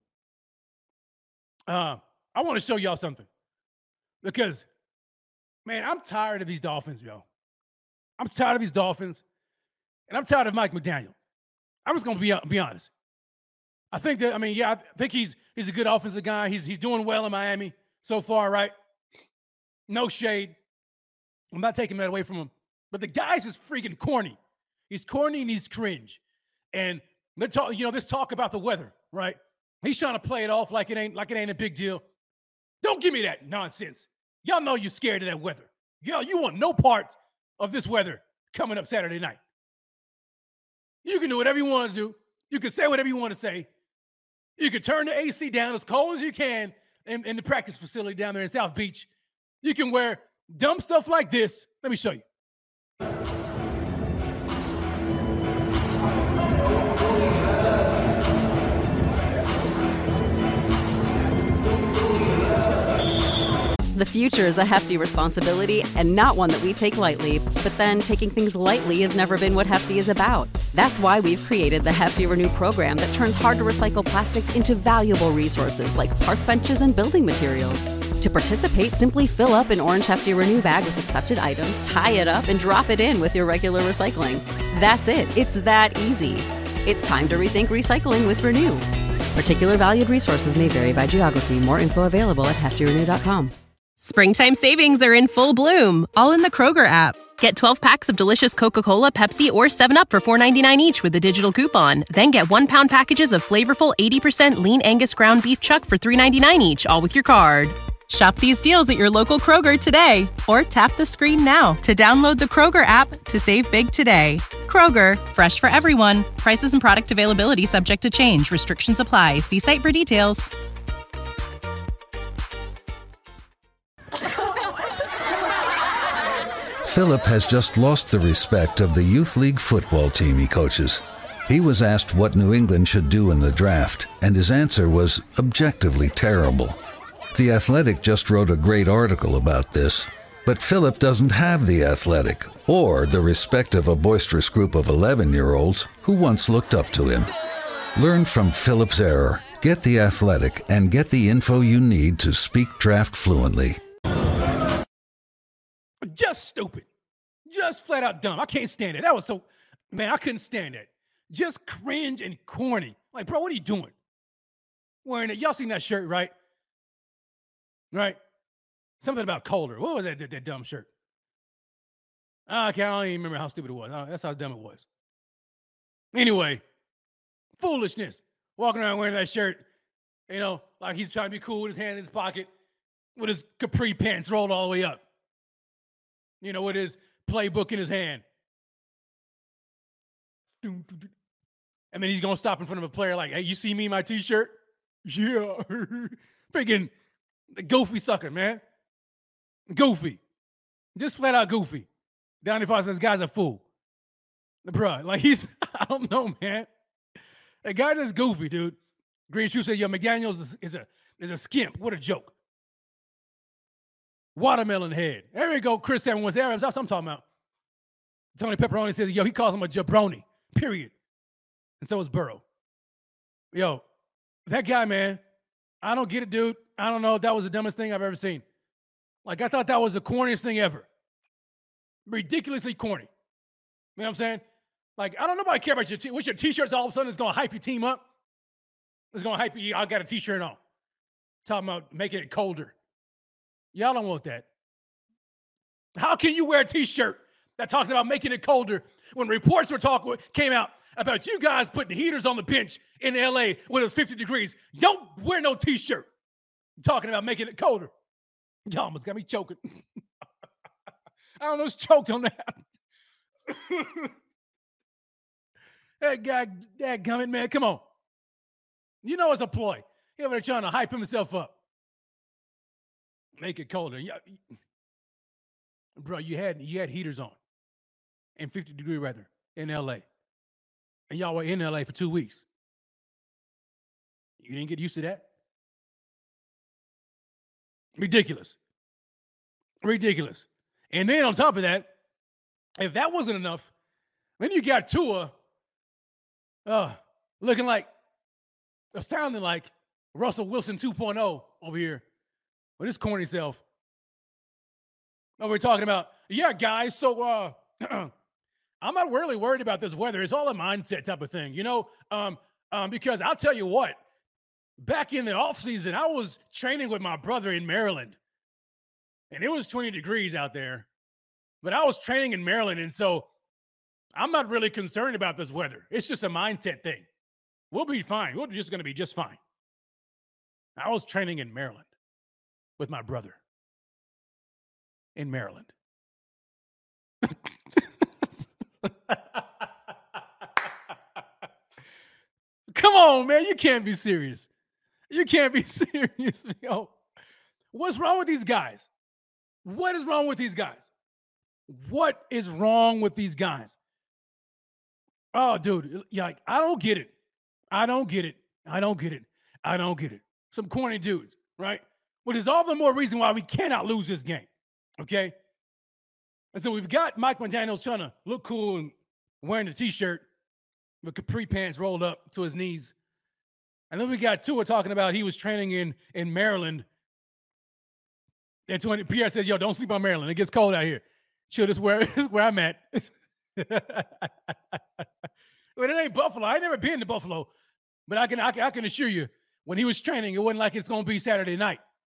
uh, I want to show y'all something. Because, man, I'm tired of these Dolphins, yo. I'm tired of these Dolphins. And I'm tired of Mike McDaniel. I'm just going to be, be honest. I think that, I mean, yeah, I think he's he's a good offensive guy. He's he's doing well in Miami so far, right? No shade. I'm not taking that away from him. But the guy's just freaking corny. He's corny and he's cringe. And they're talking, you know, this talk about the weather, right? He's trying to play it off like it ain't like it ain't a big deal. Don't give me that nonsense. Y'all know you're scared of that weather. Y'all, you want no part of this weather coming up Saturday night. You can do whatever you want to do. You can say whatever you want to say. You can turn the A C down as cold as you can in, in the practice facility down there in South Beach. You can wear dumb stuff like this. Let me show you. The future is a hefty responsibility and not one that we take lightly. But then taking things lightly has never been what Hefty is about. That's why we've created the Hefty Renew program that turns hard-to-recycle plastics into valuable resources like park benches and building materials. To participate, simply fill up an orange Hefty Renew bag with accepted items, tie it up, and drop it in with your regular recycling. That's it. It's that easy. It's time to rethink recycling with Renew. Particular valued resources may vary by geography. More info available at hefty renew dot com. Springtime savings are in full bloom, all in the Kroger app. Get twelve packs of delicious Coca-Cola, Pepsi, or seven up for four ninety-nine each with a digital coupon. Then get one-pound packages of flavorful eighty percent lean Angus ground beef chuck for three ninety-nine each, all with your card. Shop these deals at your local Kroger today, or tap the screen now to download the Kroger app to save big today. Kroger, fresh for everyone. Prices and product availability subject to change. Restrictions apply. See site for details. Philip has just lost the respect of the youth league football team he coaches. He was asked what New England should do in the draft, and his answer was objectively terrible. The Athletic just wrote a great article about this, but Philip doesn't have the Athletic or the respect of a boisterous group of eleven-year-olds who once looked up to him. Learn from Philip's error, get the Athletic, and get the info you need to speak draft fluently. Just stupid. Just flat out dumb. I can't stand it. That was so, man, I couldn't stand it. Just cringe and corny. Like, bro, what are you doing? Wearing it. Y'all seen that shirt, right? Right? Something about colder. What was that, that, that dumb shirt? Oh, okay, I don't even remember how stupid it was. Oh, that's how dumb it was. Anyway, foolishness. Walking around wearing that shirt, you know, like he's trying to be cool with his hand in his pocket, with his capri pants rolled all the way up. You know, with his playbook in his hand. And then he's going to stop in front of a player like, hey, you see me in my T-shirt? Yeah. Freaking goofy sucker, man. Goofy. Just flat out goofy. Donnie Fox says, this guy's a fool. Bruh, like he's, I don't know, man. That guy just goofy, dude. Green Shoe said, yo, McDaniels is, is, a, is a skimp. What a joke. Watermelon head. There we go. Chris Sam was there. That's what I'm talking about. Tony Pepperoni says, yo, he calls him a jabroni, period. And so is Burrow. Yo, that guy, man, I don't get it, dude. I don't know. That was the dumbest thing I've ever seen. Like, I thought that was the corniest thing ever. Ridiculously corny. You know what I'm saying? Like, I don't know nobody care about your team. What's your T-shirts all of a sudden is going to hype your team up? It's going to hype you. I got a T-shirt on. Talking about making it colder. Y'all don't want that. How can you wear a T-shirt that talks about making it colder when reports were talking came out about you guys putting heaters on the bench in L A when it was fifty degrees? Don't wear no T-shirt talking about making it colder. Y'all almost got me choking. I almost choked on that. That guy, that gummit, man, come on. You know it's a ploy. He's over there trying to hype himself up. Make it colder. Yeah, bro, you had you had heaters on in fifty degree weather in L A. And y'all were in L A for two weeks. You didn't get used to that? Ridiculous. Ridiculous. And then on top of that, if that wasn't enough, then you got Tua uh, looking like, or sounding like Russell Wilson two point oh over here with his corny self. Over here talking about, yeah, guys, so uh, I'm not really worried about this weather. It's all a mindset type of thing, you know, um, um, because I'll tell you what, back in the offseason, I was training with my brother in Maryland, and it was twenty degrees out there, but I was training in Maryland, and so I'm not really concerned about this weather. It's just a mindset thing. We'll be fine. We're just going to be just fine. I was training in Maryland with my brother in Maryland. Come on, man. You can't be serious. You can't be serious, yo. What's wrong with these guys? What is wrong with these guys? What is wrong with these guys? Oh, dude, like, I don't get it. I don't get it. I don't get it. I don't get it. Some corny dudes, right? But there's all the more reason why we cannot lose this game, okay? And so we've got Mike McDaniels trying to look cool and wearing a T-shirt with capri pants rolled up to his knees. And then we got Tua talking about he was training in, in Maryland. And Tony Pierre says, yo, don't sleep on Maryland. It gets cold out here. Chill, this is where, this is where I'm at. Well, it ain't Buffalo. I ain't never been to Buffalo. But I can, I can I can assure you, when he was training, it wasn't like it's going to be Saturday night.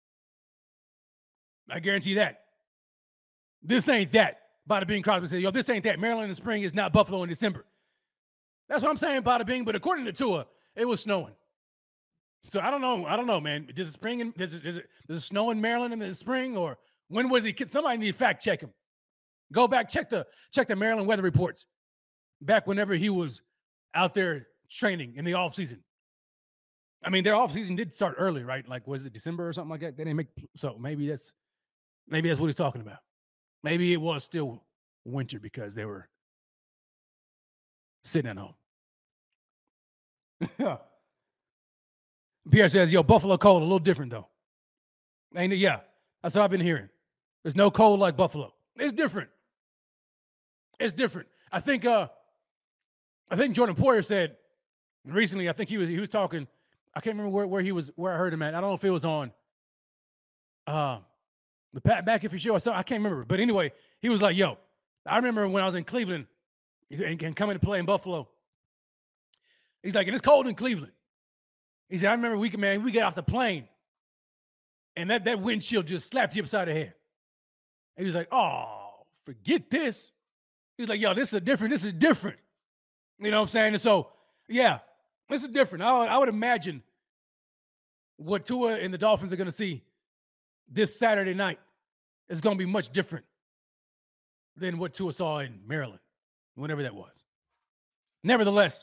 I guarantee that. This ain't that. Bada Bing Crosby said, yo, this ain't that. Maryland in the spring is not Buffalo in December. That's what I'm saying, Bada Bing. But according to Tua, it was snowing. So I don't know. I don't know, man. Does it spring in, does it, does it, does it snow in Maryland in the spring? Or when was it? Somebody need to fact check him. Go back, check the check the Maryland weather reports. Back whenever he was out there training in the offseason. I mean, their offseason did start early, right? Like, was it December or something like that? They didn't make, so maybe that's, maybe that's what he's talking about. Maybe it was still winter because they were sitting at home. Pierre says, yo, Buffalo cold, a little different though. Ain't it? Yeah, that's what I've been hearing. There's no cold like Buffalo. It's different. It's different. I think, uh, I think Jordan Poyer said recently, I think he was he was talking, I can't remember where, where he was, where I heard him at. I don't know if it was on uh, the Pat McAfee show or something. I can't remember. But anyway, he was like, yo, I remember when I was in Cleveland and, and coming to play in Buffalo. He's like, and it's cold in Cleveland. He said, I remember we man, we get off the plane and that, that wind chill just slapped you upside the head. And he was like, oh, forget this. He's like, yo, this is different. This is different. You know what I'm saying? And so, yeah, this is different. I, I would imagine what Tua and the Dolphins are going to see this Saturday night is going to be much different than what Tua saw in Maryland, whenever that was. Nevertheless,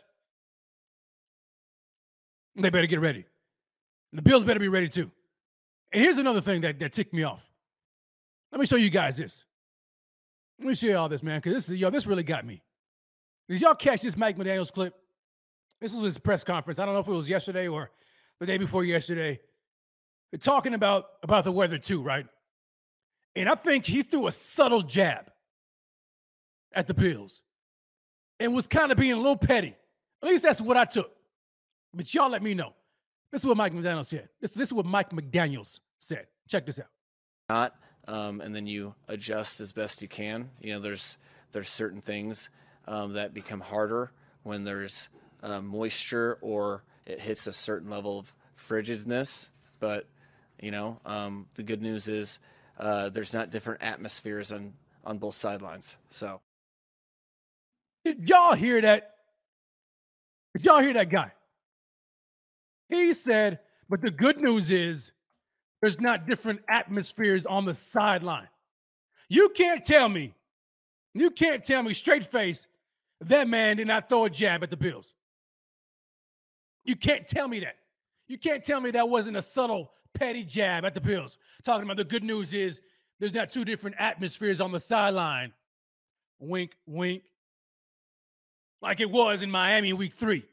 they better get ready. And the Bills better be ready too. And here's another thing that, that ticked me off. Let me show you guys this. Let me show you all this, man, because this is, yo, this really got me. Did y'all catch this Mike McDaniels clip? This was his press conference. I don't know if it was yesterday or the day before yesterday. They're talking about, about the weather too, right? And I think he threw a subtle jab at the Bills and was kind of being a little petty. At least that's what I took. But y'all let me know. This is what Mike McDaniels said. This, this is what Mike McDaniels said. Check this out. Not, um, and then you adjust as best you can. You know, there's there's certain things um, that become harder when there's uh, moisture or it hits a certain level of frigidness. But, you know, um, the good news is uh, there's not different atmospheres on, on both sidelines. So, did y'all hear that? Did y'all hear that guy? He said, but the good news is there's not different atmospheres on the sideline. You can't tell me, you can't tell me straight face that man did not throw a jab at the Bills. You can't tell me that. You can't tell me that wasn't a subtle, petty jab at the Bills. Talking about the good news is there's not two different atmospheres on the sideline. Wink, wink. Like it was in Miami in week three.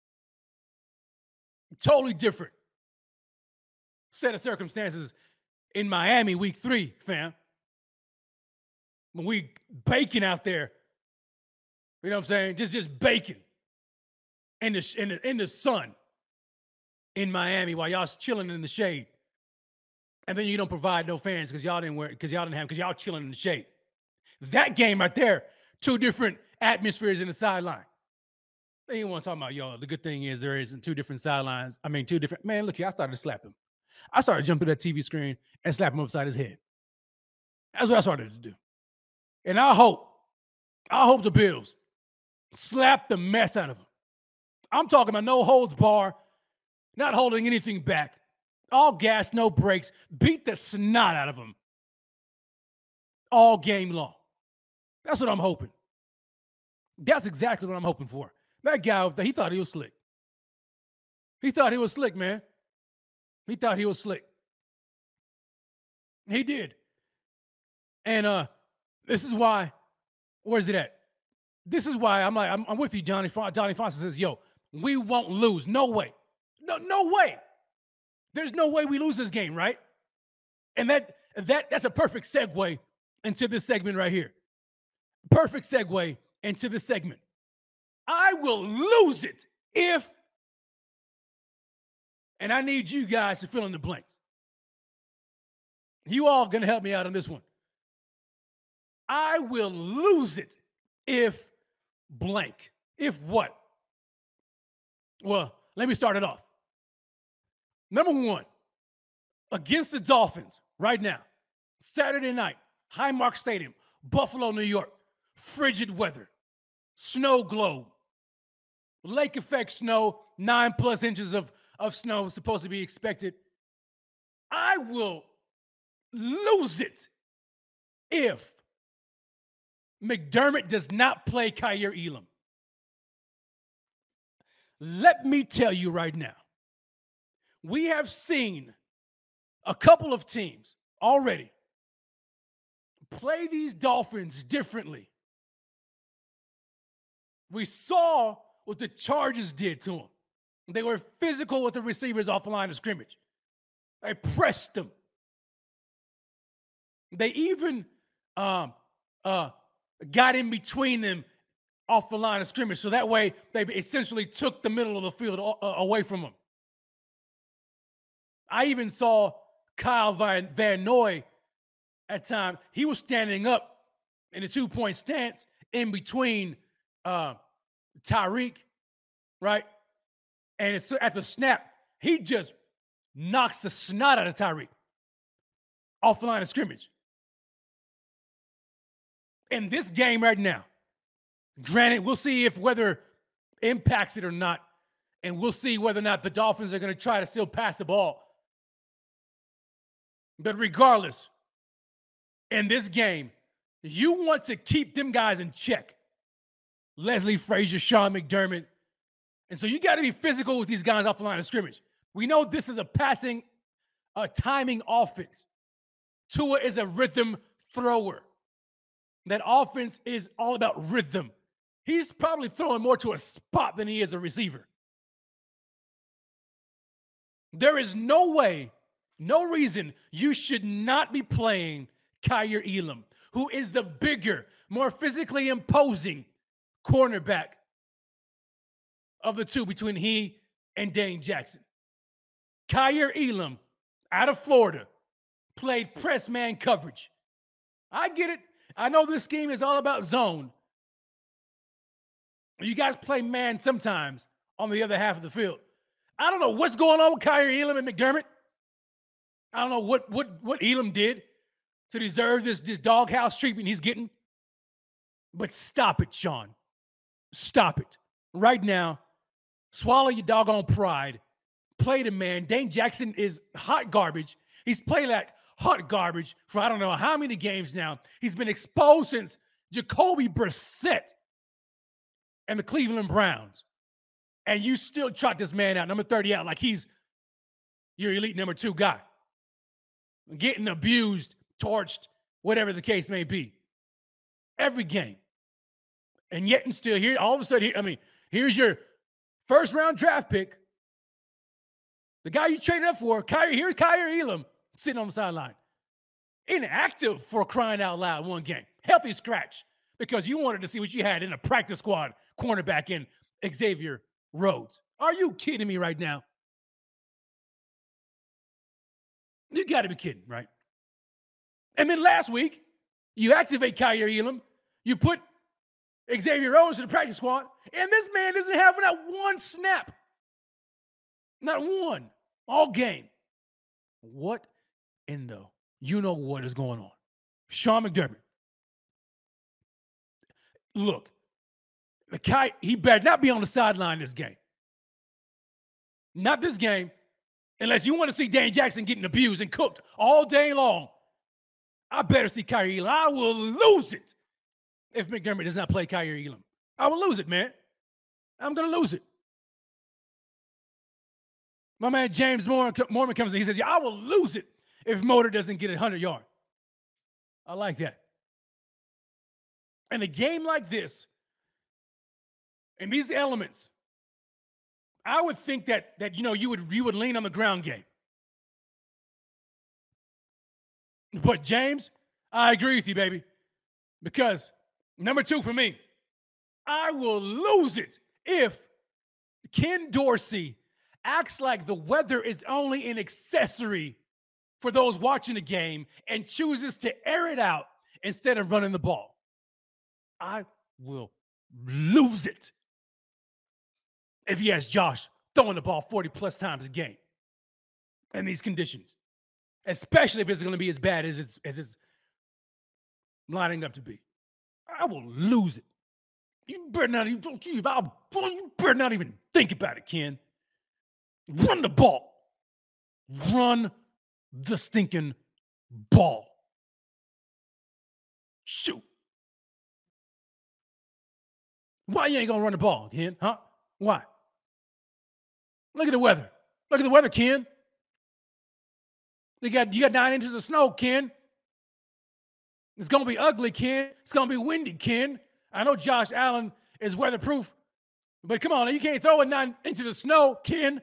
Totally different set of circumstances in Miami week three, fam. When we baking out there, you know what I'm saying? Just just baking in the, in the, in the sun in Miami while y'all chilling in the shade. And then you don't provide no fans because y'all didn't wear because y'all didn't have because y'all chilling in the shade. That game right there, two different atmospheres in the sideline. They didn't want to talk about, yo, the good thing is there isn't two different sidelines. I mean, two different, man, look here, I started to slap him. I started to jump through that T V screen and slap him upside his head. That's what I started to do. And I hope, I hope the Bills slap the mess out of him. I'm talking about no holds bar, not holding anything back. All gas, no brakes. Beat the snot out of him all game long. That's what I'm hoping. That's exactly what I'm hoping for. That guy up there, he thought he was slick. He thought he was slick, man. He thought he was slick. He did. And uh, this is why, where's it at? This is why I'm like, I'm, I'm with you, Johnny. Johnny Fonson says, yo, we won't lose. No way. No, no way. There's no way we lose this game, right? And that that that's a perfect segue into this segment right here. Perfect segue into this segment. I will lose it if, and I need you guys to fill in the blanks. You all going to help me out on this one. I will lose it if blank. If what? Well, let me start it off. Number one, against the Dolphins right now, Saturday night, Highmark Stadium, Buffalo, New York, frigid weather, snow globe, lake effect snow, nine plus inches of, of snow supposed to be expected. I will lose it if McDermott does not play Kaiir Elam. Let me tell you right now, we have seen a couple of teams already play these Dolphins differently. We saw what the Chargers did to them. They were physical with the receivers off the line of scrimmage. They pressed them. They even um, uh, got in between them off the line of scrimmage. So that way, they essentially took the middle of the field uh, away from them. I even saw Kyle Van, Van Noy at times. He was standing up in a two-point stance in between uh, Tyreek, right? And it's at the snap, he just knocks the snot out of Tyreek off the line of scrimmage. In this game right now, granted, we'll see if weather impacts it or not, and we'll see whether or not the Dolphins are going to try to still pass the ball. But regardless, in this game, you want to keep them guys in check. Leslie Frazier, Sean McDermott. And so you got to be physical with these guys off the line of scrimmage. We know this is a passing, a timing offense. Tua is a rhythm thrower. That offense is all about rhythm. He's probably throwing more to a spot than he is a receiver. There is no way, no reason you should not be playing Kaiir Elam, who is the bigger, more physically imposing cornerback of the two between he and Dane Jackson. Kaiir Elam, out of Florida, played press man coverage. I get it. I know this scheme is all about zone. You guys play man sometimes on the other half of the field. I don't know what's going on with Kaiir Elam and McDermott. I don't know what what what Elam did, to deserve this, this doghouse treatment he's getting. But stop it, Sean. Stop it. Right now, swallow your doggone pride. Play the man. Dane Jackson is hot garbage. He's played that hot garbage for I don't know how many games now. He's been exposed since Jacoby Brissett and the Cleveland Browns. And you still trot this man out, number thirty out, like he's your elite number two guy. Getting abused, torched, whatever the case may be. Every game. And yet and still here, all of a sudden, here, I mean, here's your first round draft pick. The guy you traded up for, Kyrie, here's Kyrie Elam sitting on the sideline. Inactive for crying out loud one game. Healthy scratch because you wanted to see what you had in a practice squad cornerback in Xavier Rhodes. Are you kidding me right now? You got to be kidding, right? And then last week, you activate Kyrie Elam. You put Xavier Rhodes in the practice squad, and this man doesn't have not one snap. Not one. All game. What in the you know what is going on? Sean McDermott. Look, the guy, he better not be on the sideline this game. Not this game, unless you want to see Dane Jackson getting abused and cooked all day long. I better see Kyrie Elam. I will lose it if McDermott does not play Kyrie Elam. I will lose it, man. I'm going to lose it. My man James Mormon comes in. He says, yeah, I will lose it if Motor doesn't get a one hundred yard. I like that. And a game like this, and these elements, I would think that, that you know, you would, you would lean on the ground game. But James, I agree with you, baby. Because number two for me, I will lose it if Ken Dorsey acts like the weather is only an accessory for those watching the game and chooses to air it out instead of running the ball. I will lose it if he has Josh throwing the ball forty plus times a game in these conditions, especially if it's going to be as bad as it's, as it's lining up to be. I will lose it. You better not even, you better not even think about it, Ken. Run the ball. Run the stinking ball. Shoot. Why you ain't gonna run the ball, Ken? Huh? Why? Look at the weather. Look at the weather, Ken. You got, you got nine inches of snow, Ken. It's gonna be ugly, Ken. It's gonna be windy, Ken. I know Josh Allen is weatherproof, but come on, you can't throw it nine inches of snow, Ken.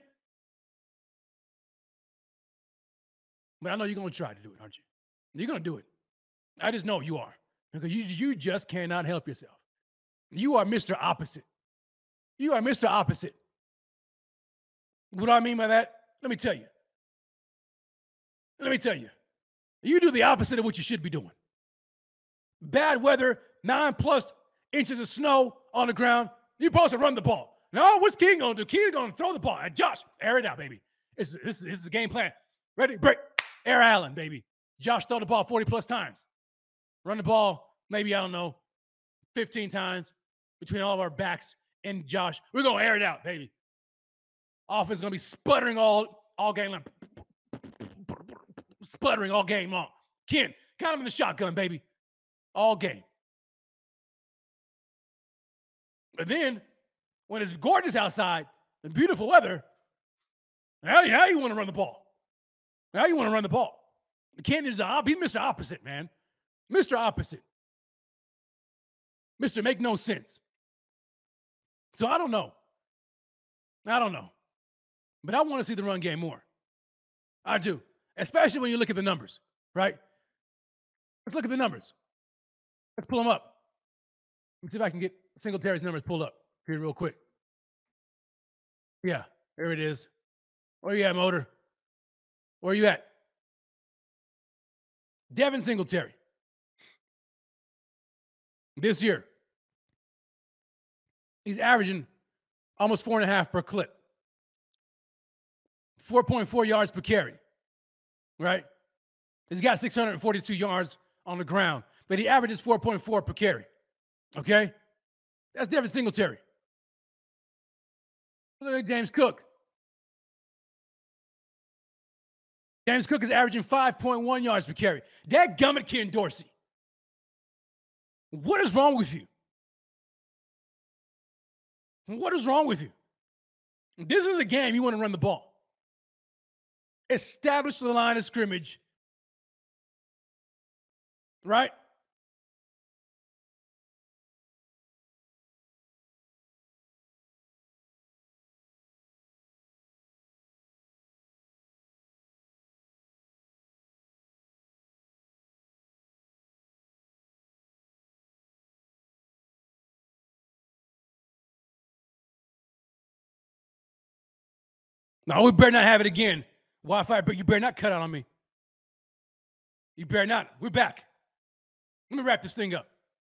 But I know you're going to try to do it, aren't you? You're going to do it. I just know you are. Because you, you just cannot help yourself. You are Mister Opposite. You are Mister Opposite. What do I mean by that? Let me tell you. Let me tell you. You do the opposite of what you should be doing. Bad weather, nine plus inches of snow on the ground. You're supposed to run the ball. No, what's King going to do? King's going to throw the ball. And Josh, air it out, baby. This, this, this is the game plan. Ready? Break. Air Allen, baby. Josh throw the ball forty plus times. Run the ball, maybe, I don't know, fifteen times between all of our backs and Josh. We're going to air it out, baby. Offense going to be sputtering all, all game long. Sputtering all game long. Ken, count him in the shotgun, baby. All game. But then, when it's gorgeous outside and beautiful weather, now, now you want to run the ball. Now you want to run the ball. Ken is the, he's Mister Opposite, man. Mister Opposite. Mister Make no sense. So I don't know. I don't know. But I want to see the run game more. I do. Especially when you look at the numbers, right? Let's look at the numbers. Let's pull them up. Let me see if I can get Singletary's numbers pulled up here real quick. Yeah, there it is. Where you at, Motor? Where you at? Devin Singletary. This year, he's averaging almost four and a half per clip. four point four yards per carry, right? He's got six hundred forty-two yards on the ground, but he averages four point four per carry. Okay? That's Devin Singletary. Look at James Cook. James Cook is averaging five point one yards per carry. Dadgummit, Ken Dorsey. What is wrong with you? What is wrong with you? This is a game you want to run the ball. Establish the line of scrimmage. Right? No, we better not have it again. Wi-Fi, but you better not cut out on me. You better not. We're back. Let me wrap this thing up.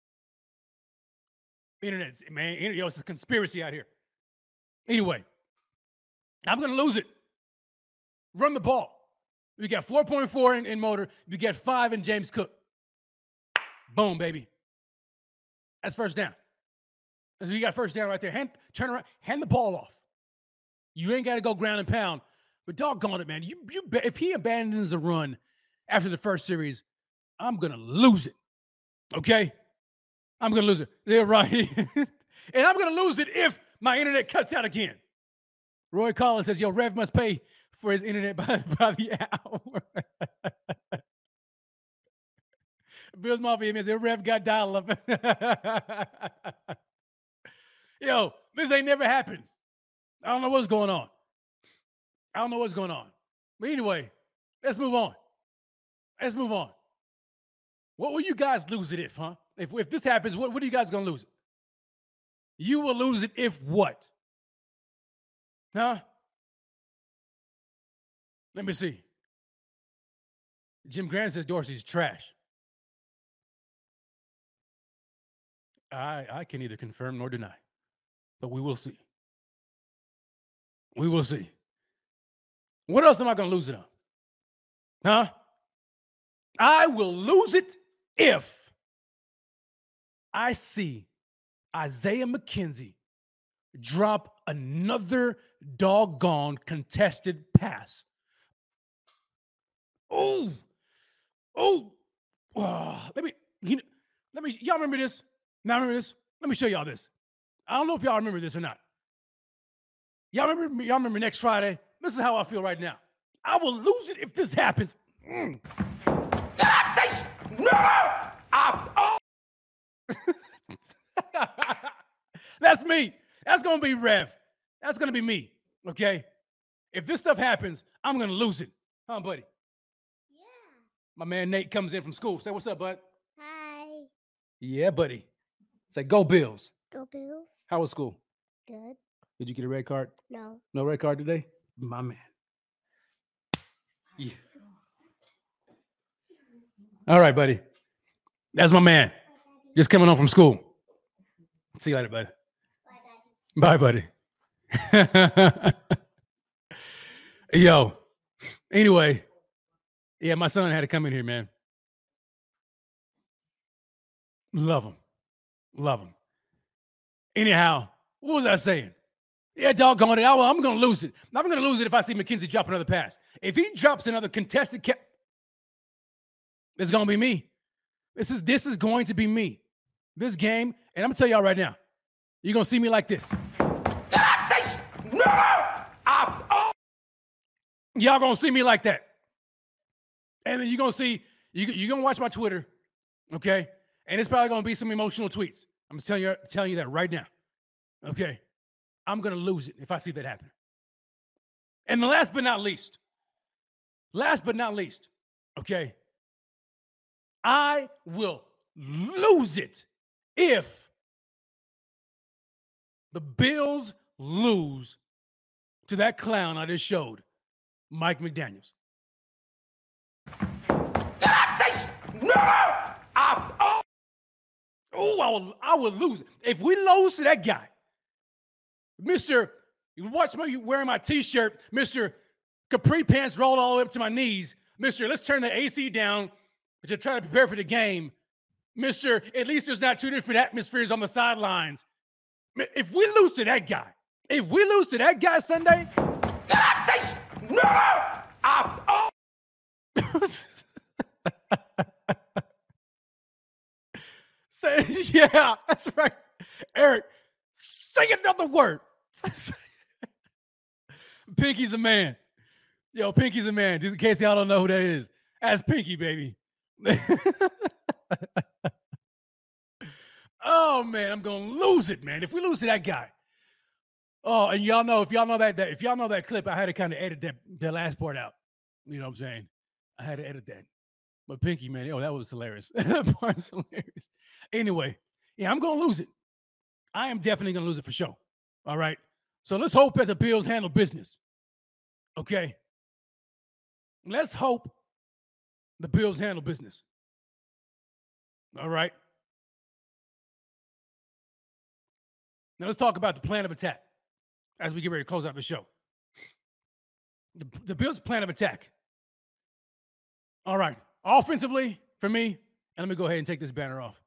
Internet, man, yo, it's a conspiracy out here. Anyway, I'm going to lose it. Run the ball. We got four point four in, in motor. You get five in James Cook. Boom, baby. That's first down. So you got first down right there. Hand, turn around, hand the ball off. You ain't got to go ground and pound. But doggone it, man. You, you, if he abandons the run after the first series, I'm going to lose it. Okay? I'm going to lose it. They're right. And I'm going to lose it if my internet cuts out again. Roy Collins says, yo, Rev must pay for his internet by, by the hour. Bills Mafia says, Rev got dial-up. Yo, this ain't never happened. I don't know what's going on. I don't know what's going on. But anyway, let's move on. Let's move on. What will you guys lose it if, huh? If, if this happens, what, what are you guys going to lose it? You will lose it if what? Huh? Let me see. Jim Grant says Dorsey's trash. I, I can neither confirm nor deny, but we will see. We will see. What else am I going to lose it on? Huh? I will lose it if I see Isaiah McKenzie drop another doggone contested pass. Oh, oh, oh. Let me, you know, let me, y'all remember this? Now remember this? Let me show y'all this. I don't know if y'all remember this or not. Y'all remember, y'all remember next Friday? This is how I feel right now. I will lose it if this happens. Mm. No! I, oh. That's me. That's going to be Rev. That's going to be me, okay? If this stuff happens, I'm going to lose it. Huh, buddy? Yeah. My man Nate comes in from school. Say, what's up, bud? Hi. Yeah, buddy. Say, go Bills. Go Bills. How was school? Good. Did you get a red card? No. No red card today? My man. Yeah. All right, buddy. That's my man. Just coming home from school. See you later, buddy. Bye, buddy. Bye, buddy. Yo. Anyway. Yeah, my son had to come in here, man. Love him. Love him. Anyhow, what was I saying? Yeah, doggone it. I, I'm going to lose it. I'm going to lose it if I see McKenzie drop another pass. If he drops another contested catch, it's going to be me. This is this is going to be me. This game, and I'm going to tell y'all right now, you're going to see me like this. No! Y'all going to see me like that. And then you're going to see, you, you're going to watch my Twitter, okay? And it's probably going to be some emotional tweets. I'm just telling you, telling you that right now, okay? I'm going to lose it if I see that happen. And the last but not least, last but not least, okay, I will lose it if the Bills lose to that clown I just showed, Mike McDaniels. No! I, oh, oh I, will, I will lose it. If we lose to that guy, Mister, you watch me wearing my T-shirt, Mister Capri pants rolled all the way up to my knees, Mister, let's turn the A C down to try to prepare for the game. Mister, at least there's not two different atmospheres on the sidelines. If we lose to that guy, if we lose to that guy Sunday, no! Oh. Say, yeah, that's right. Eric, say another word. Pinky's a man. Yo, Pinky's a man. Just in case y'all don't know who that is. That's Pinky, baby. Oh, man, I'm going to lose it, man. If we lose to that guy. Oh, and y'all know, if y'all know that, that if y'all know that clip, I had to kind of edit that, that last part out. You know what I'm saying? I had to edit that. But Pinky, man, oh, that was hilarious. That part's hilarious. Anyway, yeah, I'm going to lose it. I am definitely going to lose it for sure. All right? So let's hope that the Bills handle business. Okay? Let's hope the Bills handle business. All right? Now let's talk about the plan of attack as we get ready to close out the show. The, the Bills' plan of attack. All right. Offensively, for me, and let me go ahead and take this banner off.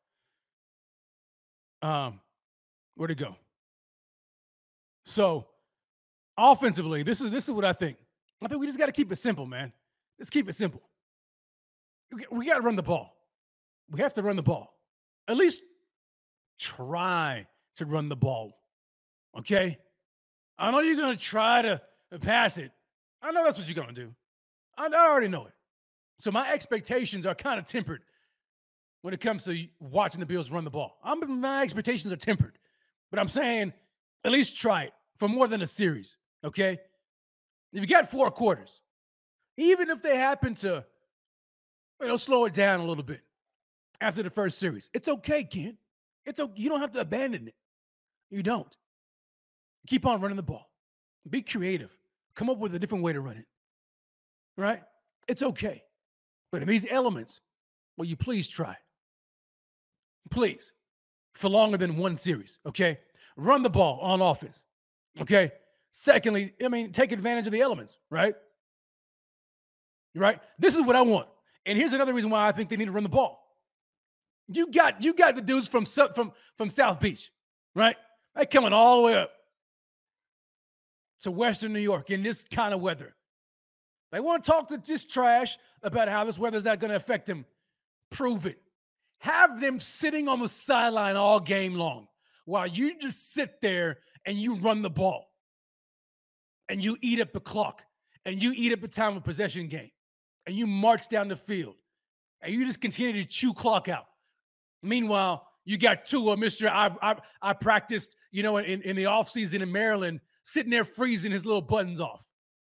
Um, where'd it go? So, offensively, this is this is what I think. I think we just got to keep it simple, man. Let's keep it simple. We, we got to run the ball. We have to run the ball. At least try to run the ball. Okay? I know you're going to try to pass it. I know that's what you're going to do. I, I already know it. So my expectations are kind of tempered when it comes to watching the Bills run the ball. I'm, my expectations are tempered. But I'm saying at least try it for more than a series, okay? If you got four quarters, even if they happen to, you know, slow it down a little bit after the first series, it's okay, Ken. It's okay. You don't have to abandon it. You don't. Keep on running the ball. Be creative. Come up with a different way to run it, right? It's okay. But in these elements, will you please try? Please. For longer than one series, okay? Run the ball on offense, okay? Secondly, I mean, take advantage of the elements, right? Right? This is what I want. And here's another reason why I think they need to run the ball. You got you got the dudes from, from, from South Beach, right? They're coming all the way up to Western New York in this kind of weather. They want to talk to this trash about how this weather's not going to affect them. Prove it. Have them sitting on the sideline all game long while you just sit there and you run the ball and you eat up the clock and you eat up the time of possession game and you march down the field and you just continue to chew clock out. Meanwhile, you got Tua, Mister I, I, I practiced, you know, in, in the offseason in Maryland, sitting there freezing his little buttons off.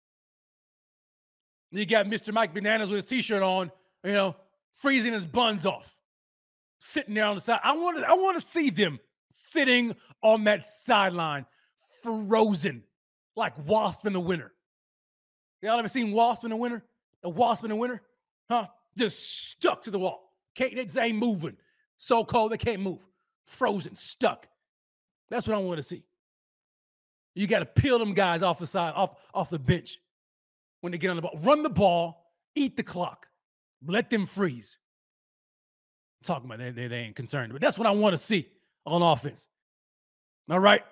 You got Mister Mike Bananas with his T-shirt on, you know, freezing his buns off, sitting there on the side. I want to, I want to see them sitting on that sideline, frozen, like Wasp in the winter. Y'all ever seen Wasp in the winter? A Wasp in the winter? Huh? Just stuck to the wall. Can't, they ain't moving. So cold, they can't move. Frozen, stuck. That's what I want to see. You got to peel them guys off the side, off, off the bench when they get on the ball. Run the ball, eat the clock. Let them freeze. I'm talking about they, they, they ain't concerned. But that's what I want to see on offense. All right?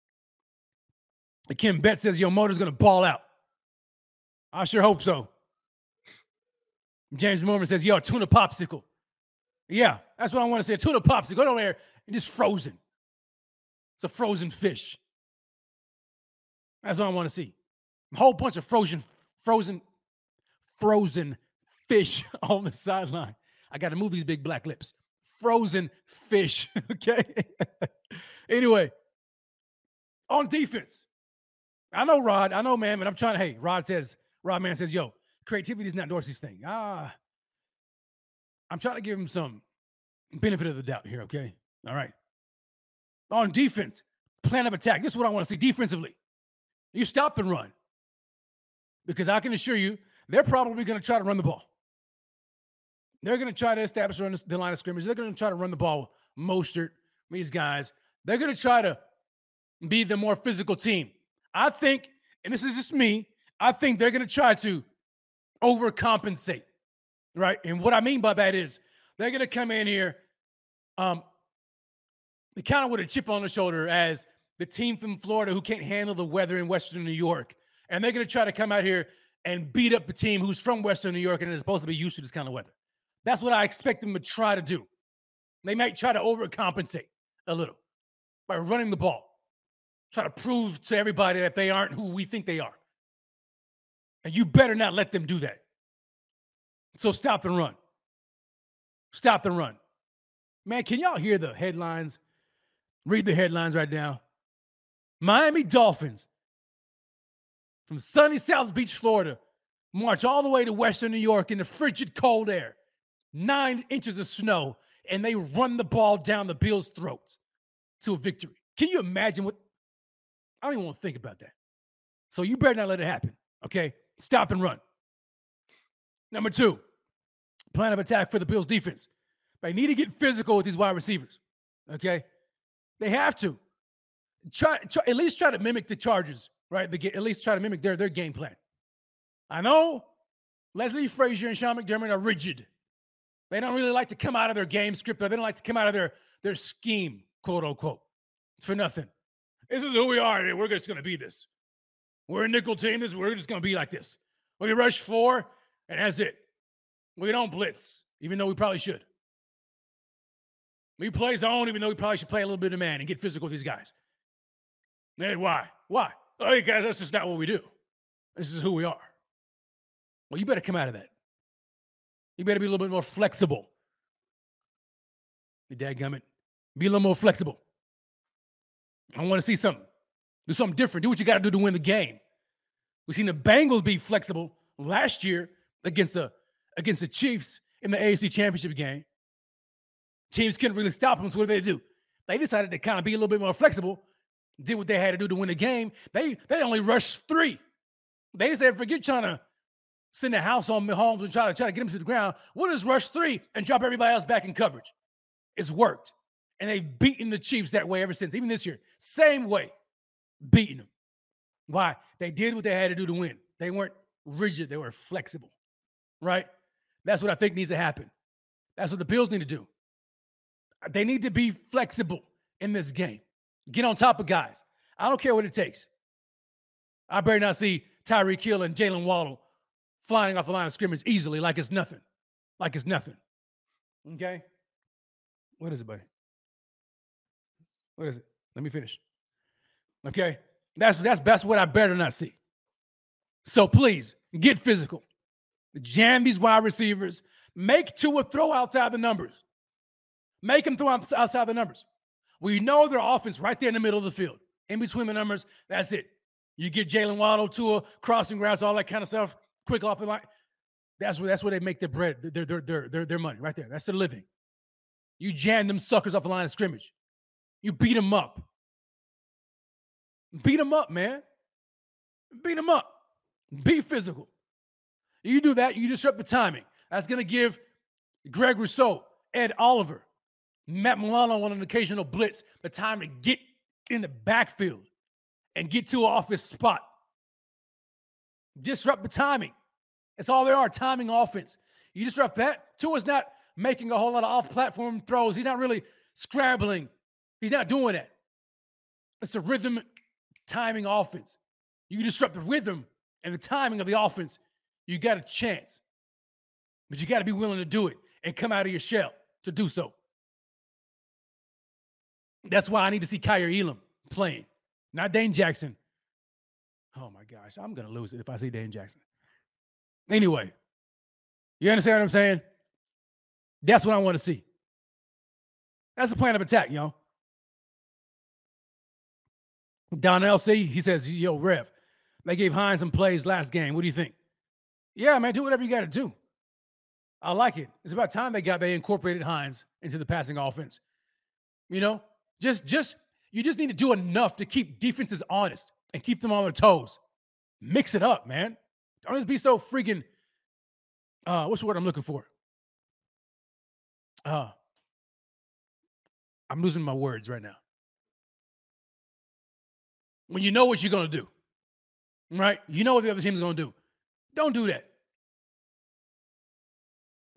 Kim Bet says, yo, Motor's going to ball out. I sure hope so. James Mormon says, yo, tuna popsicle. Yeah, that's what I want to say. A tuna popsicle. Go down there and just frozen. It's a frozen fish. That's what I want to see. A whole bunch of frozen, frozen, frozen fish on the sideline. I got to move these big black lips. Frozen fish, okay? Anyway, on defense, I know Rod, I know, man, but I'm trying to, hey, Rod says, Rod Man says, yo, creativity is not Dorsey's thing. Ah, I'm trying to give him some benefit of the doubt here, okay? All right. On defense, plan of attack. This is what I want to see defensively. You stop and run. Because I can assure you, they're probably going to try to run the ball. They're going to try to establish the line of scrimmage. They're going to try to run the ball. Mostert, these guys. They're going to try to be the more physical team. I think, and this is just me, I think they're going to try to overcompensate, right? And what I mean by that is they're going to come in here um, kind of with a chip on the shoulder as the team from Florida who can't handle the weather in Western New York. And they're going to try to come out here and beat up the team who's from Western New York and is supposed to be used to this kind of weather. That's what I expect them to try to do. They might try to overcompensate a little by running the ball. Try to prove to everybody that they aren't who we think they are. And you better not let them do that. So stop the run. Stop the run. Man, can y'all hear the headlines? Read the headlines right now. Miami Dolphins from sunny South Beach, Florida, march all the way to Western New York in the frigid cold air. Nine inches of snow, and they run the ball down the Bills' throats to a victory. Can you imagine what? I don't even want to think about that. So you better not let it happen, okay? Stop and run. Number two, plan of attack for the Bills' defense. They need to get physical with these wide receivers, okay? They have to. Try, try at least try to mimic the Chargers, right? They get, at least try to mimic their, their game plan. I know Leslie Frazier and Sean McDermott are rigid. They don't really like to come out of their game script, or they don't like to come out of their, their scheme, quote unquote. It's for nothing. This is who we are. We're just going to be this. We're a nickel team. This, we're just going to be like this. We rush four, and that's it. We don't blitz, even though we probably should. We play zone, even though we probably should play a little bit of man and get physical with these guys. Hey, why? Why? Oh, hey, guys, that's just not what we do. This is who we are. Well, you better come out of that. You better be a little bit more flexible. You dadgummit. Be a little more flexible. I want to see something. Do something different. Do what you got to do to win the game. We've seen the Bengals be flexible last year against the, against the Chiefs in the A F C Championship game. Teams couldn't really stop them, so what did they do? They decided to kind of be a little bit more flexible, did what they had to do to win the game. They they only rushed three. They said, forget trying to send the house on Mahomes and try to, try to get him to the ground. We'll just rush three and drop everybody else back in coverage. It's worked. And they've beaten the Chiefs that way ever since, even this year. Same way, beating them. Why? They did what they had to do to win. They weren't rigid. They were flexible, right? That's what I think needs to happen. That's what the Bills need to do. They need to be flexible in this game. Get on top of guys. I don't care what it takes. I better not see Tyreek Hill and Jalen Waddle flying off the line of scrimmage easily like it's nothing. Like it's nothing. Okay? What is it, buddy? What is it? Let me finish. Okay? That's, that's, that's what I better not see. So please, get physical. Jam these wide receivers. Make Tua throw outside the numbers. Make them throw outside the numbers. We know their offense right there in the middle of the field. In between the numbers, that's it. You get Jalen Waddle, Tua, crossing routes, all that kind of stuff, quick off the line. That's where, that's where they make their bread, their, their, their, their, their money right there. That's their living. You jam them suckers off the line of scrimmage. You beat them up. Beat them up, man. Beat them up. Be physical. You do that, you disrupt the timing. That's going to give Greg Rousseau, Ed Oliver, Matt Milano on an occasional blitz the time to get in the backfield and get to an office spot. Disrupt the timing. That's all they are, timing offense. You disrupt that. Tua's not making a whole lot of off-platform throws. He's not really scrambling. He's not doing that. It's a rhythm timing offense. You disrupt the rhythm and the timing of the offense, you got a chance. But you got to be willing to do it and come out of your shell to do so. That's why I need to see Kyer Elam playing, not Dane Jackson. Oh, my gosh. I'm going to lose it if I see Dane Jackson. Anyway, you understand what I'm saying? That's what I want to see. That's the plan of attack, yo. Don L C, he says, yo, Rev, they gave Hines some plays last game. What do you think? Yeah, man, do whatever you got to do. I like it. It's about time they got they incorporated Hines into the passing offense. You know, just just you just need to do enough to keep defenses honest and keep them on their toes. Mix it up, man. Don't just be so freaking. Uh, what's the word I'm looking for? Uh, I'm losing my words right now. When you know what you're gonna do, right? You know what the other team's gonna do. Don't do that.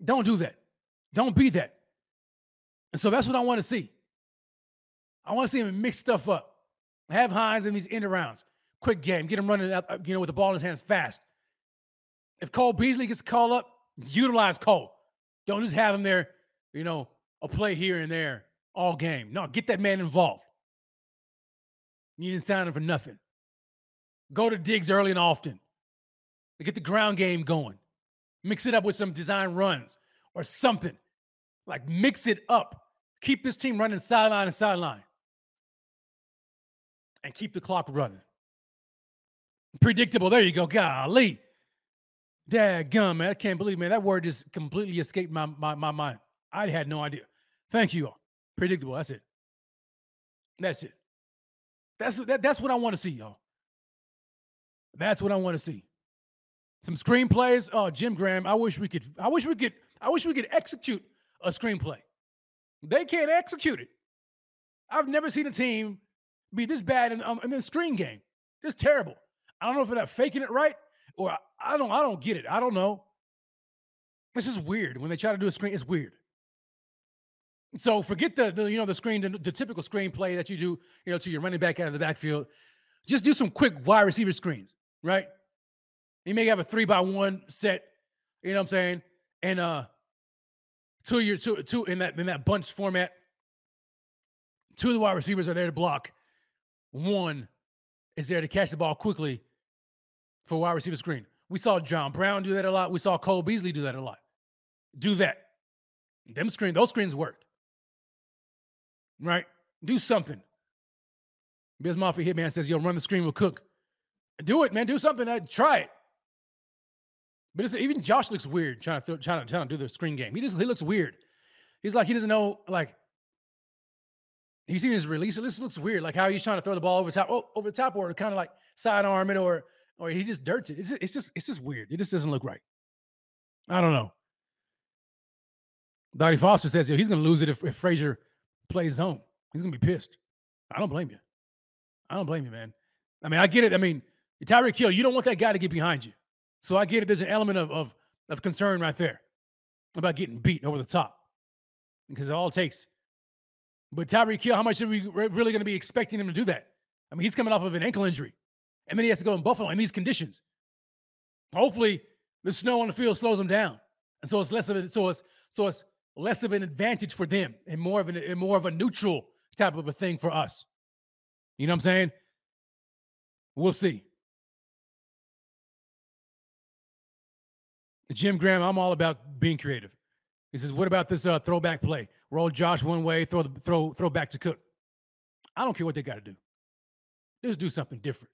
Don't do that. Don't be that. And so that's what I want to see. I want to see him mix stuff up. Have Hines in these end arounds. Quick game. Get him running out, you know, with the ball in his hands fast. If Cole Beasley gets called up, utilize Cole. Don't just have him there, you know, a play here and there all game. No, get that man involved. You didn't sign him for nothing. Go to Diggs early and often. To get the ground game going. Mix it up with some design runs or something. Like, mix it up. Keep this team running sideline and sideline. And keep the clock running. Predictable. There you go. Golly. Dadgum, man. I can't believe, man. That word just completely escaped my, my, my mind. I had no idea. Thank you all. Predictable. That's it. That's it. That's, that, that's what I want to see, y'all. That's what I want to see. Some screenplays. Oh, Jim Graham. I wish we could. I wish we could. I wish we could execute a screenplay. They can't execute it. I've never seen a team be this bad in, um, in the screen game. It's terrible. I don't know if they're not faking it right or I, I don't. I don't get it. I don't know. This is weird. When they try to do a screen, it's weird. So forget the, the you know the screen, the, the typical screenplay that you do, you know, to your running back out of the backfield. Just do some quick wide receiver screens, right? You may have a three by one set, you know what I'm saying? And uh two of your two two in that in that bunch format. Two of the wide receivers are there to block. One is there to catch the ball quickly for wide receiver screen. We saw John Brown do that a lot. We saw Cole Beasley do that a lot. Do that. Them screen, those screens worked. Right? Do something. Biz Mafia Hitman says, yo, run the screen with Cook. Do it, man. Do something. Uh, try it. But it's, even Josh looks weird trying to, throw, trying, to, trying to do the screen game. He just he looks weird. He's like, he doesn't know, like, you seen his release? This looks weird. Like how he's trying to throw the ball over the top, oh, over the top, or kind of like sidearm it, or or he just dirts it. It's just, it's just it's just weird. It just doesn't look right. I don't know. Donnie Foster says, yo, he's going to lose it if, if Frazier plays zone. He's going to be pissed. I don't blame you. I don't blame you, man. I mean, I get it. I mean, Tyreek Hill, you don't want that guy to get behind you. So I get it. There's an element of, of, of concern right there about getting beat over the top because it all takes. But Tyreek Hill, how much are we really going to be expecting him to do that? I mean, he's coming off of an ankle injury, and then he has to go in Buffalo in these conditions. Hopefully, the snow on the field slows him down, and so it's less of a, so it's so it's less of an advantage for them and more of an and more of a neutral type of a thing for us. You know what I'm saying? We'll see. Jim Graham, I'm all about being creative. He says, what about this uh, throwback play? Roll Josh one way, throw the throw throw back to Cook. I don't care what they got to do. Just do something different.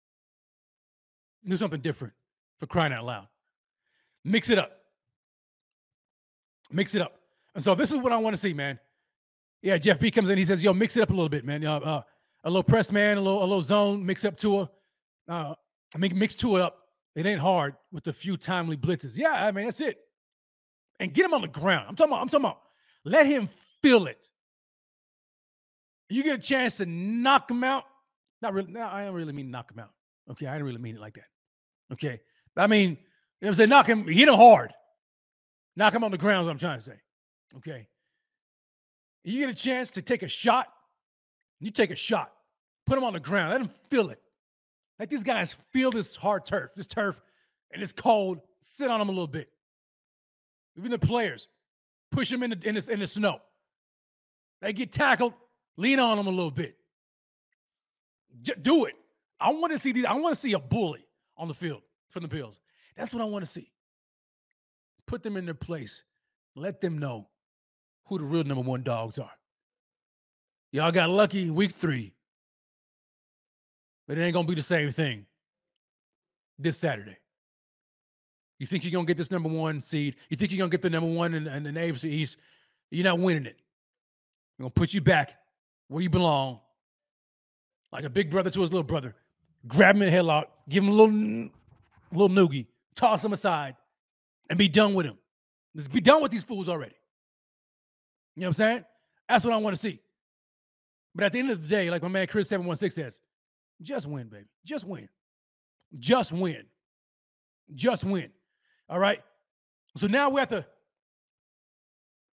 Do something different, for crying out loud. Mix it up. Mix it up. And so this is what I want to see, man. Yeah, Jeff B comes in. He says, yo, mix it up a little bit, man. Uh, uh, a little press man, a little, a little zone, mix up Tua. Uh, I mean, mix Tua up. It ain't hard with a few timely blitzes. Yeah, I mean, that's it. And get him on the ground. I'm talking about, I'm talking about, let him feel it. You get a chance to knock him out. Not really, no, I don't really mean knock him out. Okay, I didn't really mean it like that. Okay. I mean, you know what I'm saying? Knock him, hit him hard. Knock him on the ground is what I'm trying to say. Okay. You get a chance to take a shot, you take a shot. Put him on the ground. Let him feel it. Let these guys feel this hard turf, this turf, and it's cold. Sit on them a little bit. Even the players, push them in the, in the, in the snow. They get tackled, lean on them a little bit. J- do it. I want to see these. I want to see a bully on the field from the Bills. That's what I want to see. Put them in their place. Let them know who the real number one dogs are. Y'all got lucky week three. But it ain't going to be the same thing this Saturday. You think you're going to get this number one seed? You think you're going to get the number one in, in the A F C East? You're not winning it. We're going to put you back where you belong. Like a big brother to his little brother. Grab him in a headlock. Give him a little, little noogie. Toss him aside. And be done with him. Let's be done with these fools already. You know what I'm saying? That's what I want to see. But at the end of the day, like my man Chris seven one six says, just win, baby. Just win. Just win. Just win. All right? So now we're at the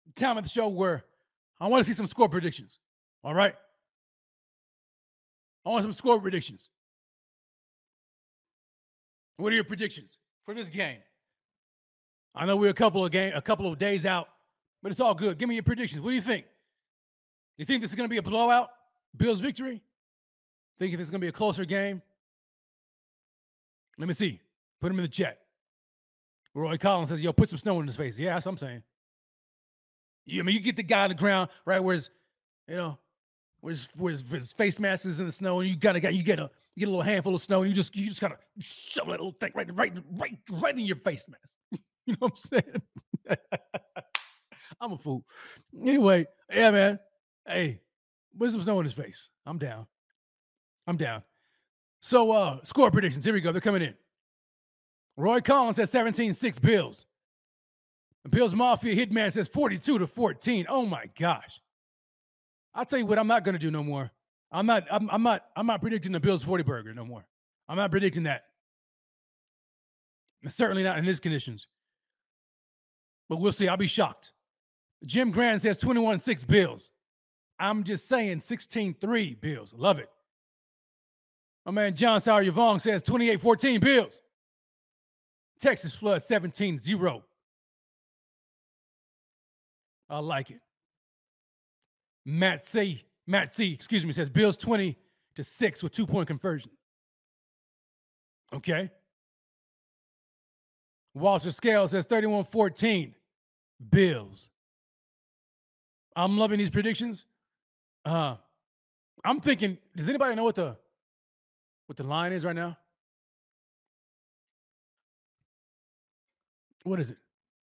time of the show where I want to see some score predictions. All right? I want some score predictions. What are your predictions for this game? I know we're a couple of game, a couple of days out, but it's all good. Give me your predictions. What do you think? Do you think this is going to be a blowout? Bills victory? Think it's going to be a closer game? Let me see. Put them in the chat. Roy Collins says, yo, put some snow in his face. Yeah, that's what I'm saying. You, I mean, you get the guy on the ground, right, where his, you know, where his, where his, where his face mask is in the snow, and you gotta get you get a you get a little handful of snow, and you just you just gotta shove that little thing right right right right in your face mask. You know what I'm saying? I'm a fool. Anyway, yeah, man. Hey, put some snow in his face. I'm down. I'm down. So, uh, score predictions. Here we go. They're coming in. Roy Collins says seventeen six Bills. The Bills Mafia Hitman says forty-two to fourteen. Oh my gosh. I'll tell you what I'm not gonna do no more. I'm not, I'm, I'm not, I'm not predicting the Bills forty burger no more. I'm not predicting that. Certainly not in these conditions. But we'll see. I'll be shocked. Jim Grant says twenty-one six Bills. I'm just saying sixteen three Bills. Love it. My man John Sauer Yvonne says twenty-eight fourteen Bills. Texas Flood seventeen zero. I like it. Matt C. Matt C. Excuse me, says Bills twenty to six with two-point conversion. Okay. Walter Scale says thirty-one fourteen Bills. I'm loving these predictions. Uh, I'm thinking, does anybody know what the what the line is right now? What is it?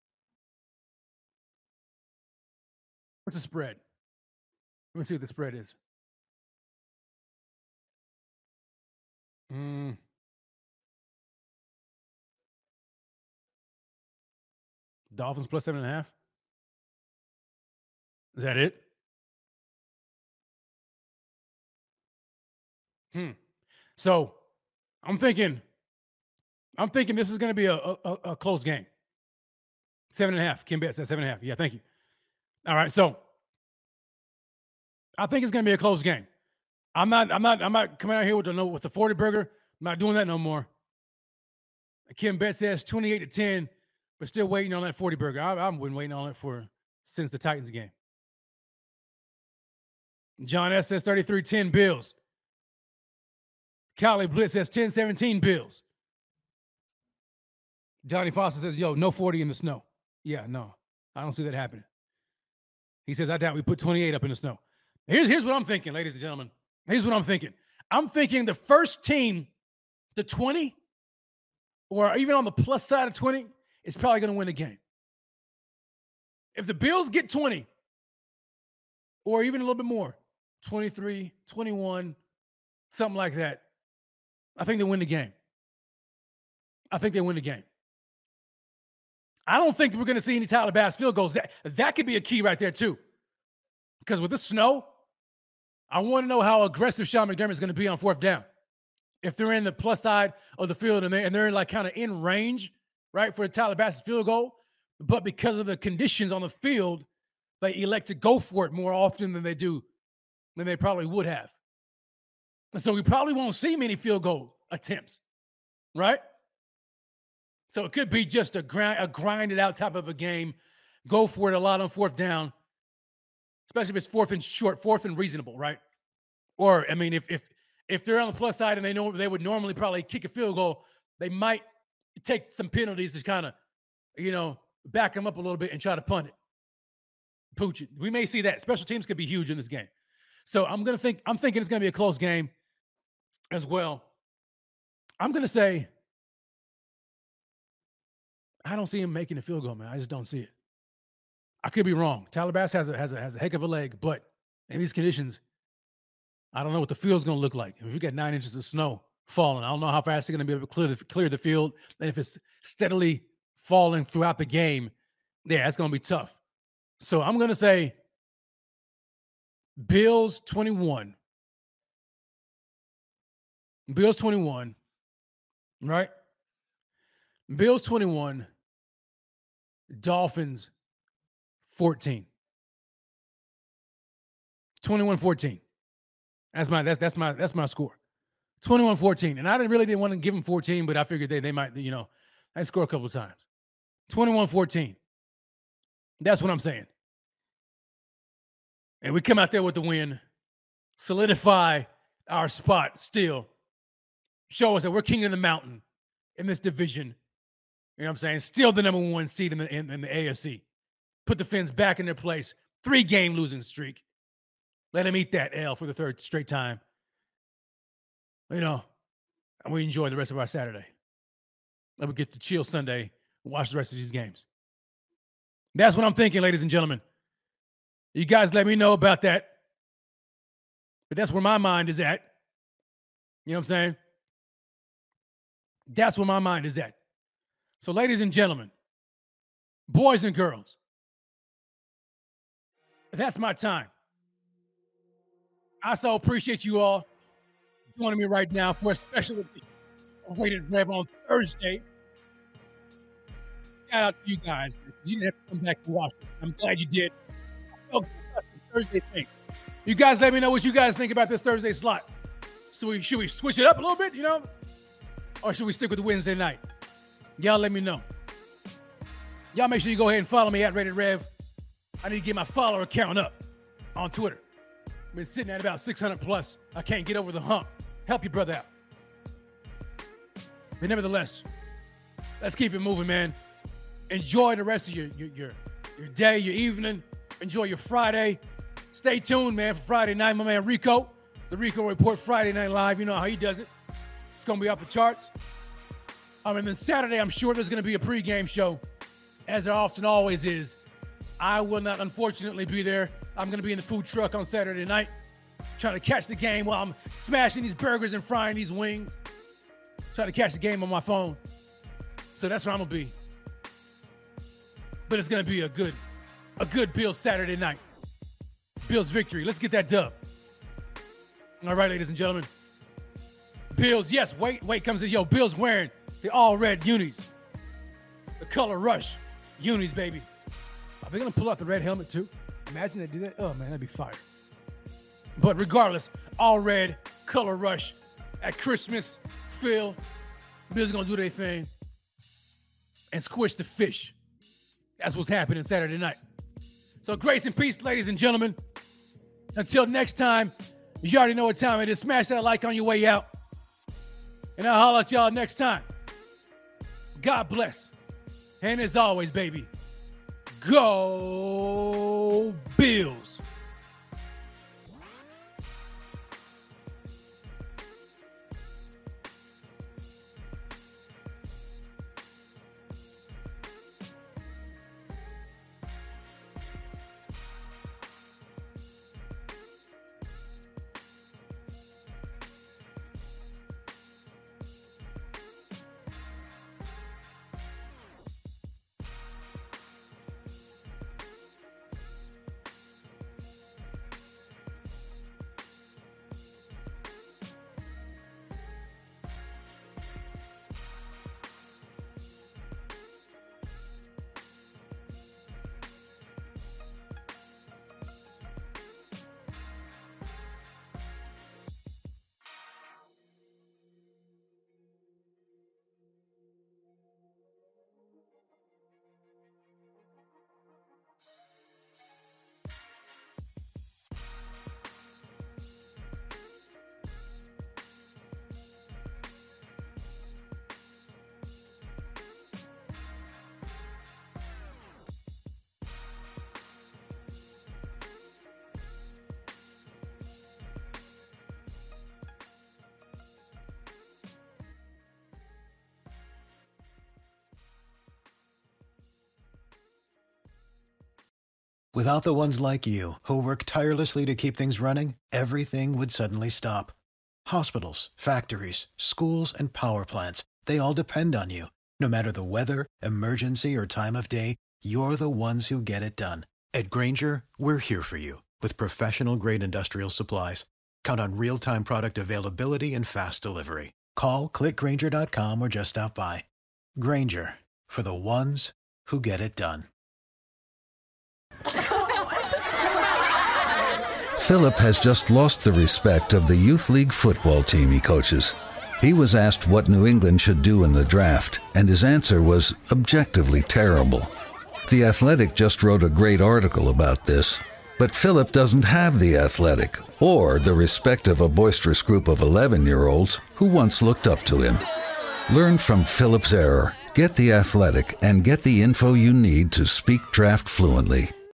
What's the spread? Let me see what the spread is. Mm. Dolphins plus seven and a half. Is that it? Hmm. So I'm thinking, I'm thinking this is going to be a, a, a close game. Seven and a half. Kim Bet said seven and a half. Yeah, thank you. All right, so I think it's going to be a close game. I'm not, I'm not, I'm not coming out here with the with the forty burger. I'm not doing that no more. Kim Bet says twenty-eight to ten, but still waiting on that forty burger. I, I've been waiting on it for since the Titans game. John S says thirty-three ten Bills. Cali Blitz says ten seventeen Bills. Johnny Foster says, yo, no forty in the snow. Yeah, no, I don't see that happening. He says, I doubt we put twenty-eight up in the snow. Here's, here's what I'm thinking, ladies and gentlemen. Here's what I'm thinking. I'm thinking the first team to twenty, or even on the plus side of twenty, is probably going to win the game. If the Bills get twenty, or even a little bit more, twenty-three, twenty-one, something like that, I think they win the game. I think they win the game. I don't think we're going to see any Tyler Bass field goals. That, that could be a key right there, too. Because with the snow, I want to know how aggressive Sean McDermott is going to be on fourth down. If they're in the plus side of the field and they're, and they're like kind of in range, right, for a Tyler Bass field goal, but because of the conditions on the field, they elect to go for it more often than they do, than they probably would have. And so we probably won't see many field goal attempts, right? So it could be just a grind, a grinded out type of a game. Go for it a lot on fourth down, especially if it's fourth and short, fourth and reasonable, right? Or, I mean, if if if they're on the plus side and they know they would normally probably kick a field goal, they might take some penalties to kind of, you know, back them up a little bit and try to punt it. Pooch it. We may see that. Special teams could be huge in this game. So I'm gonna think, I'm thinking it's gonna be a close game as well. I'm gonna say, I don't see him making a field goal, man. I just don't see it. I could be wrong. Tyler Bass has a has a has a heck of a leg, but in these conditions, I don't know what the field's going to look like. If you got nine inches of snow falling, I don't know how fast they're going to be able to clear the, clear the field. And if it's steadily falling throughout the game, yeah, it's going to be tough. So I'm going to say Bills twenty-one. Bills twenty-one, right? Bills twenty-one, Dolphins fourteen. twenty-one fourteen. That's my that's that's my that's my score. twenty-one fourteen. And I didn't really didn't want to give them fourteen, but I figured they they might, you know, I score a couple of times. twenty-one fourteen. That's what I'm saying. And we come out there with the win, solidify our spot still, show us that we're king of the mountain in this division. You know what I'm saying? Still the number one seed in the, in, in the A F C. Put the Fins back in their place. Three-game losing streak. Let them eat that L for the third straight time. You know, and we enjoy the rest of our Saturday. Let me get to chill Sunday and watch the rest of these games. That's what I'm thinking, ladies and gentlemen. You guys let me know about that. But that's where my mind is at. You know what I'm saying? That's where my mind is at. So, ladies and gentlemen, boys and girls, that's my time. I so appreciate you all joining me right now for a special edition of Rated Rev on Thursday. Shout out to you guys. You didn't have to come back and watch this. I'm glad you did. Oh, this Thursday thing. You guys let me know what you guys think about this Thursday slot. So we, should we switch it up a little bit, you know? Or should we stick with the Wednesday night? Y'all let me know. Y'all make sure you go ahead and follow me at Rated Rev. I need to get my follower count up on Twitter. I've been sitting at about six hundred plus. I can't get over the hump. Help your brother out. But nevertheless, let's keep it moving, man. Enjoy the rest of your, your, your, your day, your evening. Enjoy your Friday. Stay tuned, man, for Friday night. My man Rico, the Rico Report Friday Night Live. You know how he does it. It's going to be off the charts. Um, and then Saturday, I'm sure there's going to be a pregame show, as there often always is. I will not, unfortunately, be there. I'm going to be in the food truck on Saturday night, trying to catch the game while I'm smashing these burgers and frying these wings. Trying to catch the game on my phone. So that's where I'm going to be. But it's going to be a good, a good Bills Saturday night. Bills victory. Let's get that dub. All right, ladies and gentlemen. Bills, yes, wait, wait comes in. Yo, Bills wearing the all-red unis. The color rush unis, baby. Are they going to pull out the red helmet, too? Imagine they do that. Oh, man, that'd be fire. But regardless, all-red, color rush at Christmas, Phil. Bills are going to do their thing and squish the fish. That's what's happening Saturday night. So grace and peace, ladies and gentlemen. Until next time, you already know what time it is. Smash that like on your way out. And I'll holler at y'all next time. God bless. And as always, baby, go Bills. Without the ones like you, who work tirelessly to keep things running, everything would suddenly stop. Hospitals, factories, schools, and power plants, they all depend on you. No matter the weather, emergency, or time of day, you're the ones who get it done. At Grainger, we're here for you with professional-grade industrial supplies. Count on real-time product availability and fast delivery. Call, click Grainger dot com, or just stop by. Grainger, for the ones who get it done. Philip has just lost the respect of the youth league football team he coaches. He was asked what New England should do in the draft, and his answer was objectively terrible. The Athletic just wrote a great article about this, but Philip doesn't have the Athletic or the respect of a boisterous group of eleven-year-olds who once looked up to him. Learn from Philip's error, get the Athletic, and get the info you need to speak draft fluently.